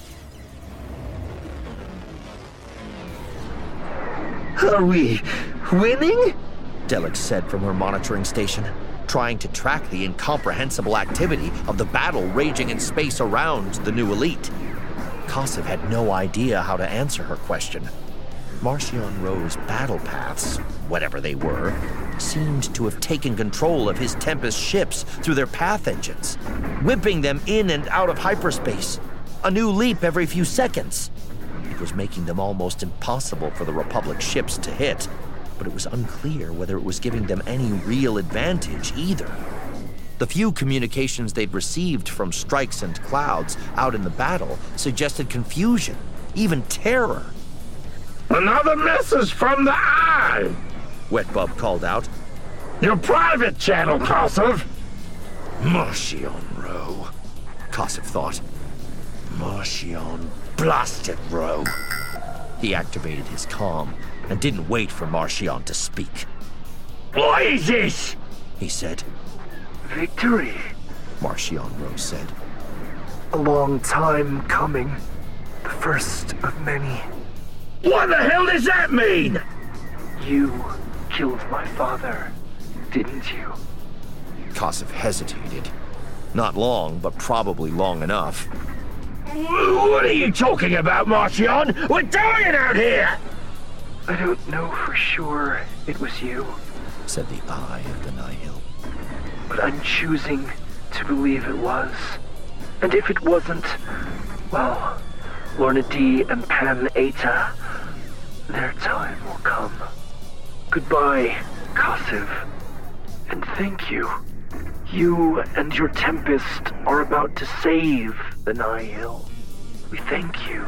Are we winning? Delek said from her monitoring station, trying to track the incomprehensible activity of the battle raging in space around the new elite. Kassav had no idea how to answer her question. Marchion Ro's battle paths, whatever they were, seemed to have taken control of his Tempest ships through their path engines, whipping them in and out of hyperspace, a new leap every few seconds. It was making them almost impossible for the Republic ships to hit, but it was unclear whether it was giving them any real advantage either. The few communications they'd received from Strikes and Clouds out in the battle suggested confusion, even terror. Another message from the Eye! Wetbub called out. Your private channel, Kassav! Marchion Ro, Kassav thought. Marchion blasted Ro. He activated his comm and didn't wait for Marchion to speak. What is this? He said. Victory, Marchion Ro said. a long time coming. The first of many. What the hell does that mean? You killed my father, didn't you? Kassav hesitated. Not long, but probably long enough. What are you talking about, Marchion? We're dying out here! I don't know for sure it was you, said the Eye of the Nihil. but I'm choosing to believe it was. And if it wasn't, well, Lorna D and Pan Eta, their time will come. Goodbye, Kassav. And thank you. You and your Tempest are about to save the Nihil. We thank you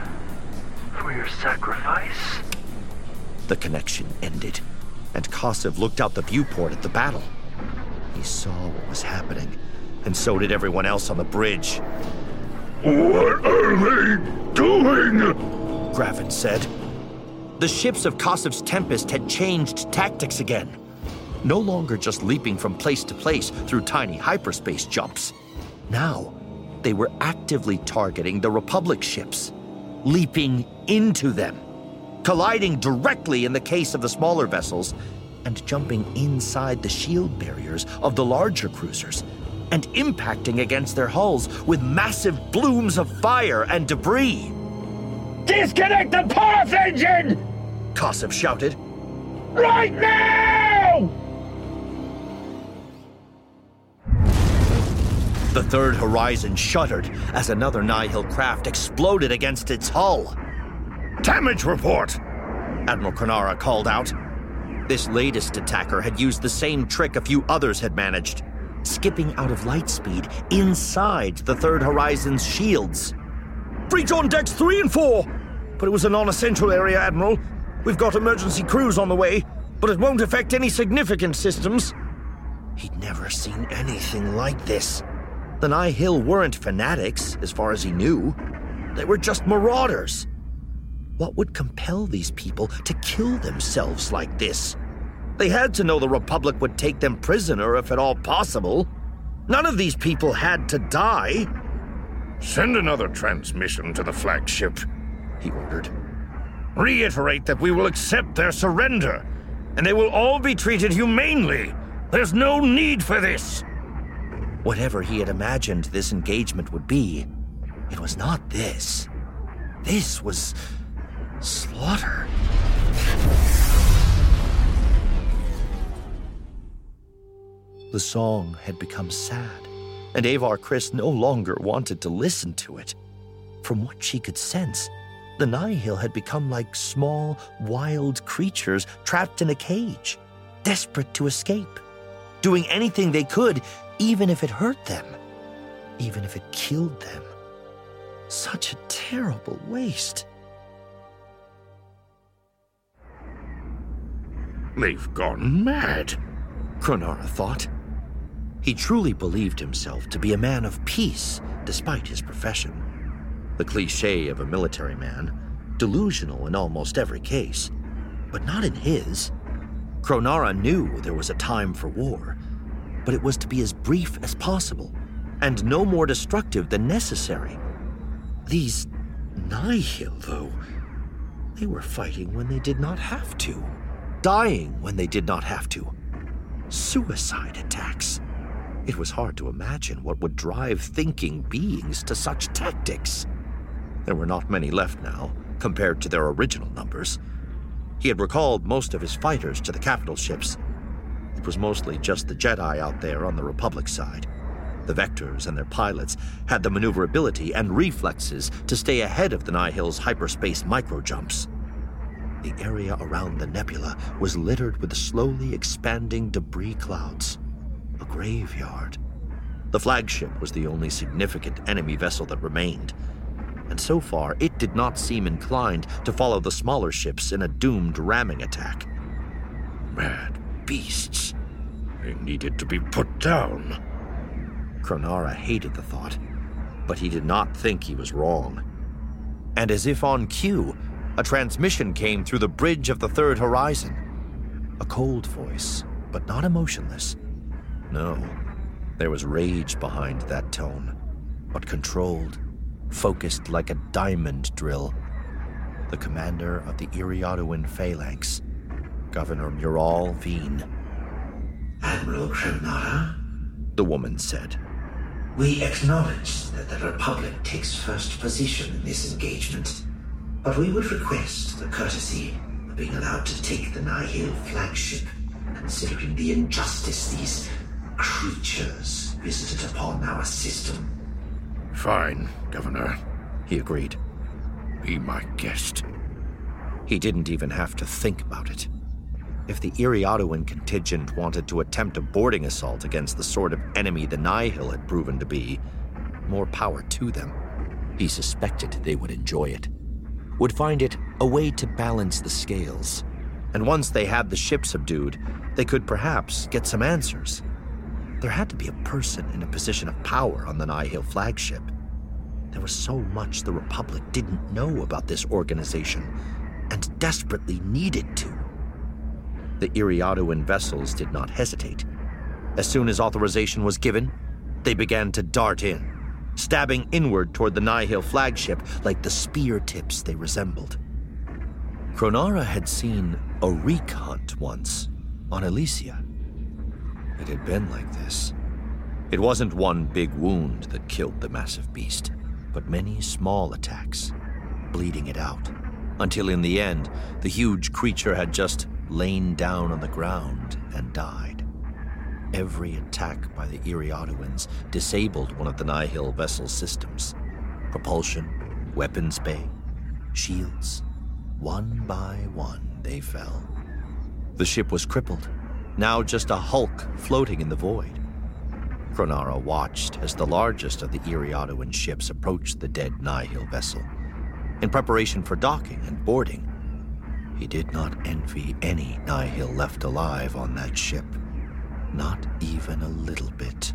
for your sacrifice. The connection ended, and Kassav looked out the viewport at the battle. He saw what was happening, and so did everyone else on the bridge. What are they doing? Gravin said. The ships of Kossov's Tempest had changed tactics again. No longer just leaping from place to place through tiny hyperspace jumps. Now, they were actively targeting the Republic ships, leaping into them, colliding directly in the case of the smaller vessels, and jumping inside the shield barriers of the larger cruisers, and impacting against their hulls with massive blooms of fire and debris. Disconnect the path engine! Kossov shouted. Right now! The third horizon shuddered as another Nihil craft exploded against its hull. Damage report! Admiral Kronara called out. This latest attacker had used the same trick a few others had managed, skipping out of light speed inside the third horizon's shields. Breach on decks three and four! But it was a non-essential area, Admiral. We've got emergency crews on the way, but it won't affect any significant systems. He'd never seen anything like this. The Nihil weren't fanatics, as far as he knew. They were just marauders. What would compel these people to kill themselves like this? They had to know the Republic would take them prisoner if at all possible. None of these people had to die. Send another transmission to the flagship, he ordered. Reiterate that we will accept their surrender, and they will all be treated humanely. There's no need for this. Whatever he had imagined this engagement would be, it was not this. This was slaughter. The song had become sad, and Avar Kriss no longer wanted to listen to it. From what she could sense, the Nihil had become like small, wild creatures trapped in a cage, desperate to escape, doing anything they could, even if it hurt them, even if it killed them. Such a terrible waste. They've gone mad, Kronara thought. He truly believed himself to be a man of peace, despite his profession. The cliché of a military man, delusional in almost every case, but not in his. Kronara knew there was a time for war, but it was to be as brief as possible, and no more destructive than necessary. These Nihil, though, they were fighting when they did not have to, dying when they did not have to. Suicide attacks. It was hard to imagine what would drive thinking beings to such tactics. There were not many left now, compared to their original numbers. He had recalled most of his fighters to the capital ships. It was mostly just the Jedi out there on the Republic side. The Vectors and their pilots had the maneuverability and reflexes to stay ahead of the Nihil's hyperspace microjumps. The area around the nebula was littered with slowly expanding debris clouds. A graveyard. The flagship was the only significant enemy vessel that remained, and so far it did not seem inclined to follow the smaller ships in a doomed ramming attack. Mad beasts. They needed to be put down. Kronara hated the thought, but he did not think he was wrong. And as if on cue, a transmission came through the bridge of the third horizon. A cold voice, but not emotionless. No, there was rage behind that tone, but controlled, focused like a diamond drill. The commander of the Iriaduan Phalanx, Governor Mural Veen. Admiral Kronara, the woman said. We acknowledge that the Republic takes first position in this engagement, but we would request the courtesy of being allowed to take the Nihil flagship, considering the injustice these creatures visited upon our system. Fine, Governor, he agreed. Be my guest. He didn't even have to think about it. If the Iriaduan contingent wanted to attempt a boarding assault against the sort of enemy the Nihil had proven to be, more power to them. He suspected they would enjoy it, would find it a way to balance the scales. And once they had the ship subdued, they could perhaps get some answers. There had to be a person in a position of power on the Nihil flagship. There was so much the Republic didn't know about this organization, and desperately needed to. The Iriaduan vessels did not hesitate. As soon as authorization was given, they began to dart in, stabbing inward toward the Nihil flagship like the spear tips they resembled. Kronara had seen a reek hunt once on Elysia. It had been like this. It wasn't one big wound that killed the massive beast, but many small attacks, bleeding it out, until in the end, the huge creature had just lain down on the ground and died. Every attack by the Iriaduans disabled one of the Nihil vessel's systems. Propulsion, weapons bay, shields. One by one, they fell. The ship was crippled, now just a hulk floating in the void. Kronara watched as the largest of the Iriaduan ships approached the dead Nihil vessel. In preparation for docking and boarding, he did not envy any Nihil left alive on that ship. Not even a little bit.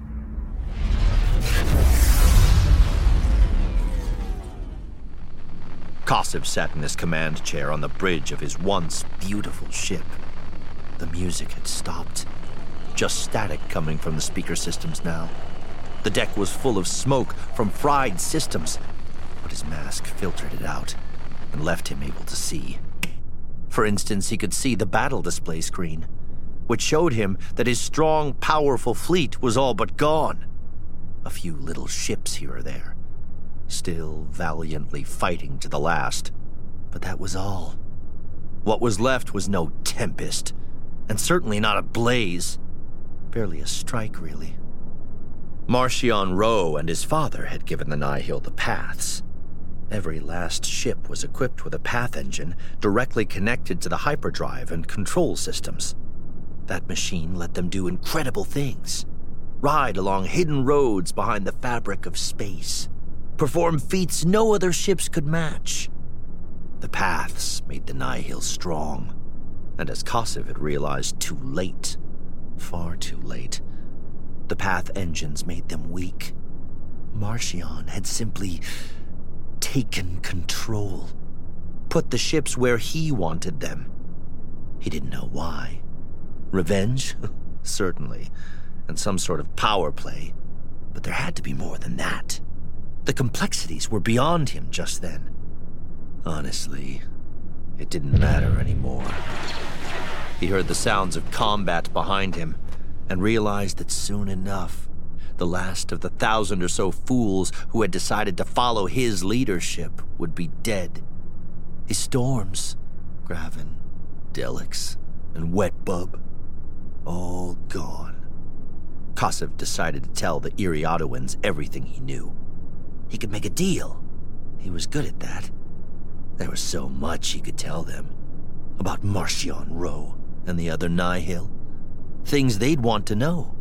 Kossev sat in his command chair on the bridge of his once beautiful ship. The music had stopped. Just static coming from the speaker systems now. The deck was full of smoke from fried systems, but his mask filtered it out and left him able to see. For instance, he could see the battle display screen, which showed him that his strong, powerful fleet was all but gone. A few little ships here or there, still valiantly fighting to the last, but that was all. What was left was no tempest, and certainly not a blaze. Barely a strike, really. Marcion Rowe and his father had given the Nihil the paths. Every last ship was equipped with a path engine directly connected to the hyperdrive and control systems. That machine let them do incredible things. Ride along hidden roads behind the fabric of space. Perform feats no other ships could match. The paths made the Nihil strong. And as Kossev had realized too late, far too late, the path engines made them weak. Marcion had simply taken control, put the ships where he wanted them. He didn't know why. Revenge? Certainly, and some sort of power play. But there had to be more than that. The complexities were beyond him just then. Honestly, it didn't matter anymore. He heard the sounds of combat behind him and realized that soon enough, the last of the thousand or so fools who had decided to follow his leadership would be dead. His storms, Graven, Delix, and Wetbub, all gone. Kossev decided to tell the Iriaduans everything he knew. He could make a deal. He was good at that. There was so much he could tell them. About Marcion Rowe and the other Nihil. Things they'd want to know.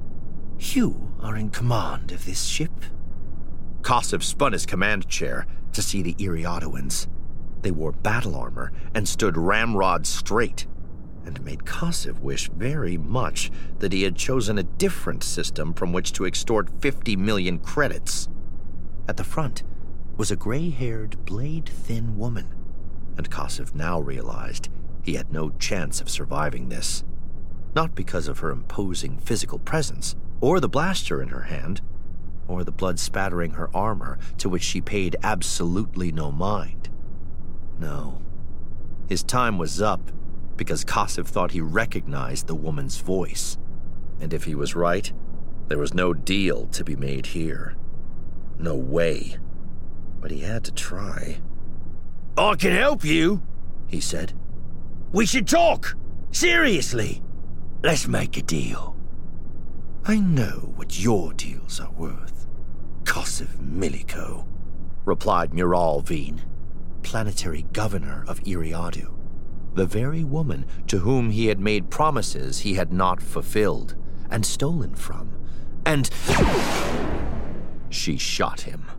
You are in command of this ship? Kossev spun his command chair to see the Iriaduans. They wore battle armor and stood ramrod straight, and made Kossev wish very much that he had chosen a different system from which to extort fifty million credits. At the front was a gray-haired, blade-thin woman, and Kossev now realized he had no chance of surviving this. Not because of her imposing physical presence, or the blaster in her hand, or the blood spattering her armor to which she paid absolutely no mind. No. His time was up because Kossev thought he recognized the woman's voice. And if he was right, there was no deal to be made here. No way. But he had to try. I can help you, he said. We should talk. Seriously. Let's make a deal. I know what your deals are worth, Kossev Miliko, replied Mural Veen, planetary governor of Iriadu, the very woman to whom he had made promises he had not fulfilled and stolen from, and she shot him.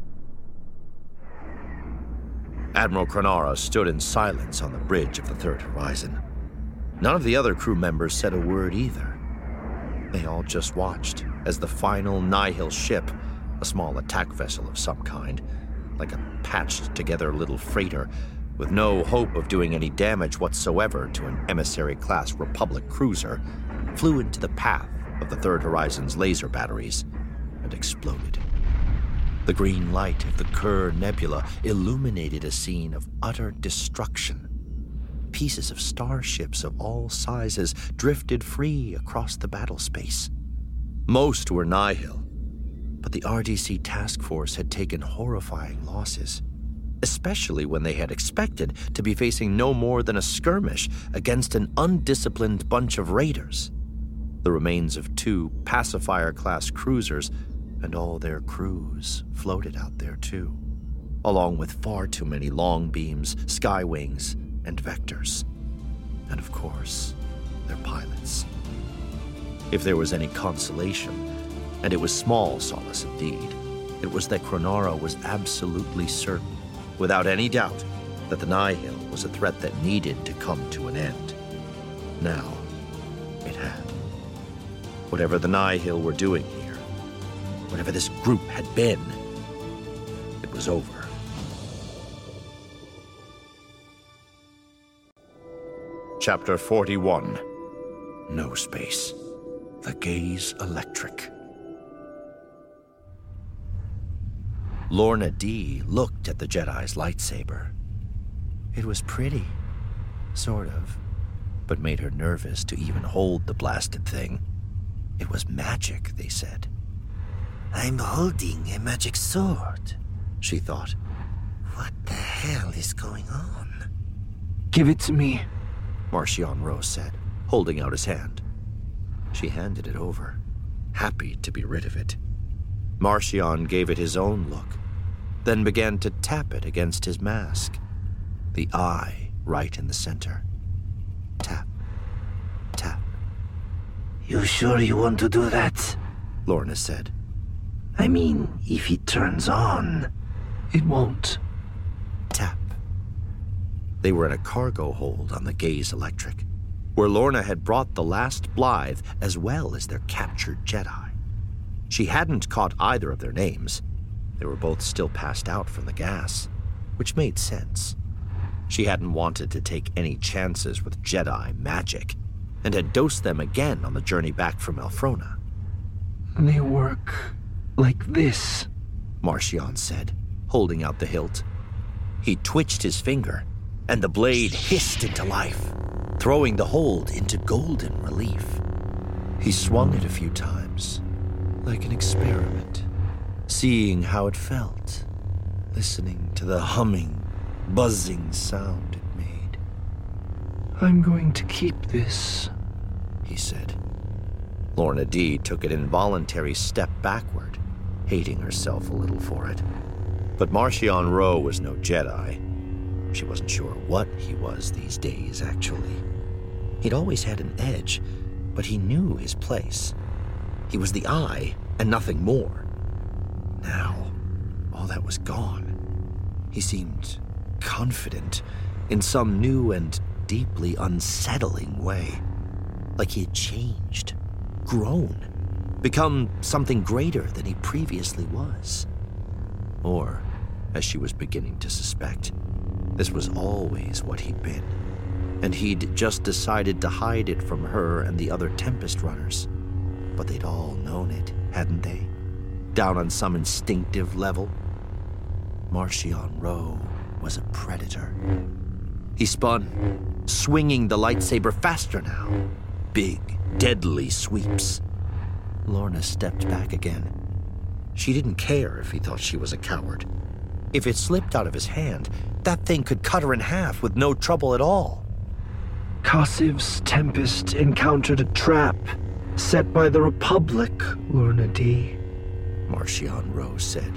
Admiral Kronara stood in silence on the bridge of the third horizon. None of the other crew members said a word either. They all just watched as the final Nihil ship, a small attack vessel of some kind, like a patched-together little freighter, with no hope of doing any damage whatsoever to an emissary-class Republic cruiser, flew into the path of the Third Horizon's laser batteries and exploded. The green light of the Kerr Nebula illuminated a scene of utter destruction. Pieces of starships of all sizes drifted free across the battle space. Most were Nihil, but the R D C task force had taken horrifying losses, especially when they had expected to be facing no more than a skirmish against an undisciplined bunch of raiders. The remains of two Pacifier-class cruisers and all their crews floated out there too, along with far too many long beams, skywings, and vectors. And of course, their pilots. If there was any consolation, and it was small solace indeed, it was that Kronara was absolutely certain, without any doubt, that the Nihil was a threat that needed to come to an end. Now, it had. Whatever the Nihil were doing here, whatever this group had been, it was over. Chapter forty-one. No Space. The Gaze Electric. Lorna Dee looked at the Jedi's lightsaber. It was pretty, sort of, but made her nervous to even hold the blasted thing. It was magic, they said. I'm holding a magic sword, she thought. What the hell is going on? Give it to me, Marchion Ro said, holding out his hand. She handed it over, happy to be rid of it. Marchion gave it his own look, then began to tap it against his mask, the eye right in the center. Tap, tap. You sure you want to do that? Lorna said. I mean, if it turns on. It won't. Tap. They were in a cargo hold on the Gaze Electric, where Lorna had brought the last Blythe as well as their captured Jedi. She hadn't caught either of their names. They were both still passed out from the gas, which made sense. She hadn't wanted to take any chances with Jedi magic, and had dosed them again on the journey back from Elphrona. They work like this, Marchion said, holding out the hilt. He twitched his finger, and the blade hissed into life, throwing the hold into golden relief. He swung it a few times, like an experiment, seeing how it felt, listening to the humming, buzzing sound it made. I'm going to keep this, he said. Lorna Dee took an involuntary step backward, hating herself a little for it. But Marchion Ro was no Jedi. She wasn't sure what he was these days, actually. He'd always had an edge, but he knew his place. He was the eye, and nothing more. Now, all that was gone. He seemed confident in some new and deeply unsettling way. Like he had changed, grown, become something greater than he previously was. Or, as she was beginning to suspect, this was always what he'd been, and he'd just decided to hide it from her and the other Tempest runners. But they'd all known it, hadn't they? Down on some instinctive level. Marchion Ro was a predator. He spun, swinging the lightsaber faster now. Big, deadly sweeps. Lorna stepped back again. She didn't care if he thought she was a coward. If it slipped out of his hand, that thing could cut her in half with no trouble at all. Kasiv's Tempest encountered a trap set by the Republic, Lorna Dee, Marchion Ro said.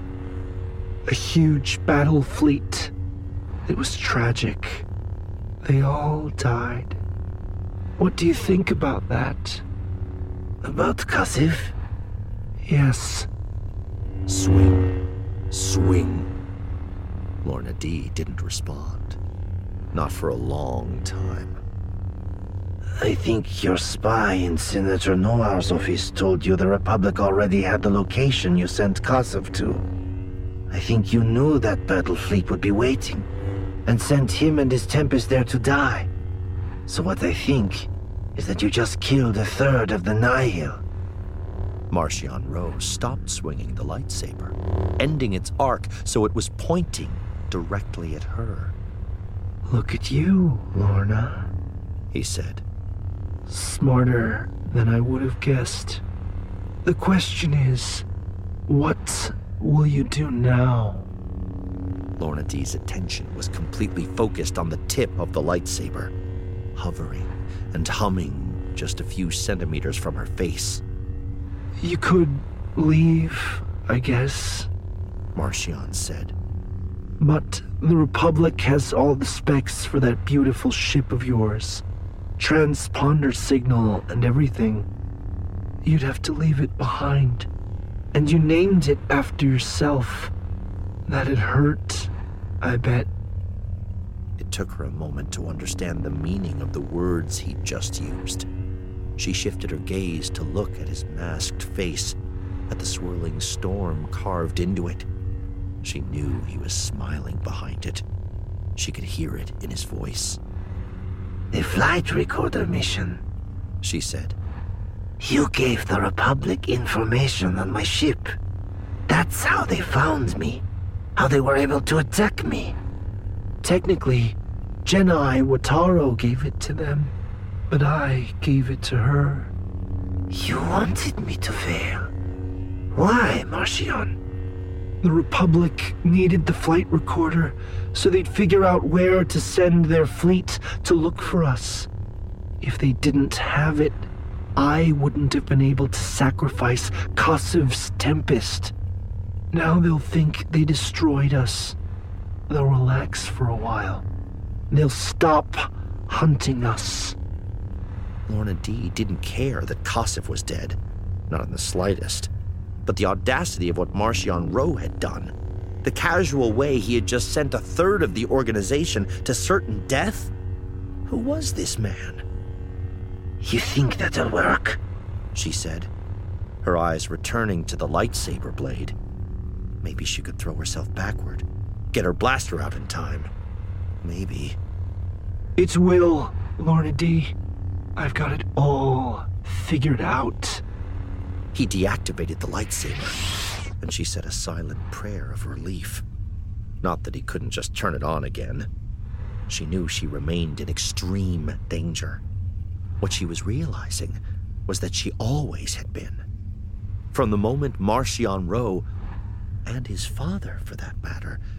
A huge battle fleet. It was tragic. They all died. What do you think about that? About Kasiv? Yes. Swing. Swing. Lorna Dee didn't respond. Not for a long time. I think your spy in Senator Noir's office told you the Republic already had the location you sent Kosov to. I think you knew that battle fleet would be waiting, and sent him and his Tempest there to die. So what I think is that you just killed a third of the Nihil. Marchion Ro stopped swinging the lightsaber, ending its arc so it was pointing directly at her. Look at you, Lorna, he said. Smarter than I would have guessed. The question is, what will you do now? Lorna Dee's attention was completely focused on the tip of the lightsaber, hovering and humming just a few centimeters from her face. You could leave, I guess, Marchion said. But the Republic has all the specs for that beautiful ship of yours. Transponder signal and everything. You'd have to leave it behind. And you named it after yourself. That'd hurt, I bet. It took her a moment to understand the meaning of the words he'd just used. She shifted her gaze to look at his masked face, at the swirling storm carved into it. She knew he was smiling behind it. She could hear it in his voice. The flight recorder mission, she said. You gave the Republic information on my ship. That's how they found me. How they were able to attack me. Technically, Jedi Wataro gave it to them, but I gave it to her. You wanted me to fail. Why, Marchion? The Republic needed the flight recorder so they'd figure out where to send their fleet to look for us. If they didn't have it, I wouldn't have been able to sacrifice Kosov's Tempest. Now they'll think they destroyed us. They'll relax for a while. They'll stop hunting us. Lorna Dee didn't care that Kosov was dead, not in the slightest. But the audacity of what Marchion Ro had done, the casual way he had just sent a third of the organization to certain death? Who was this man? You think that'll work? She said, her eyes returning to the lightsaber blade. Maybe she could throw herself backward, get her blaster out in time. Maybe. It's Will, Lorna Dee. I've got it all figured out. He deactivated the lightsaber, and she said a silent prayer of relief. Not that he couldn't just turn it on again. She knew she remained in extreme danger. What she was realizing was that she always had been. From the moment Marchion Ro, and his father for that matter,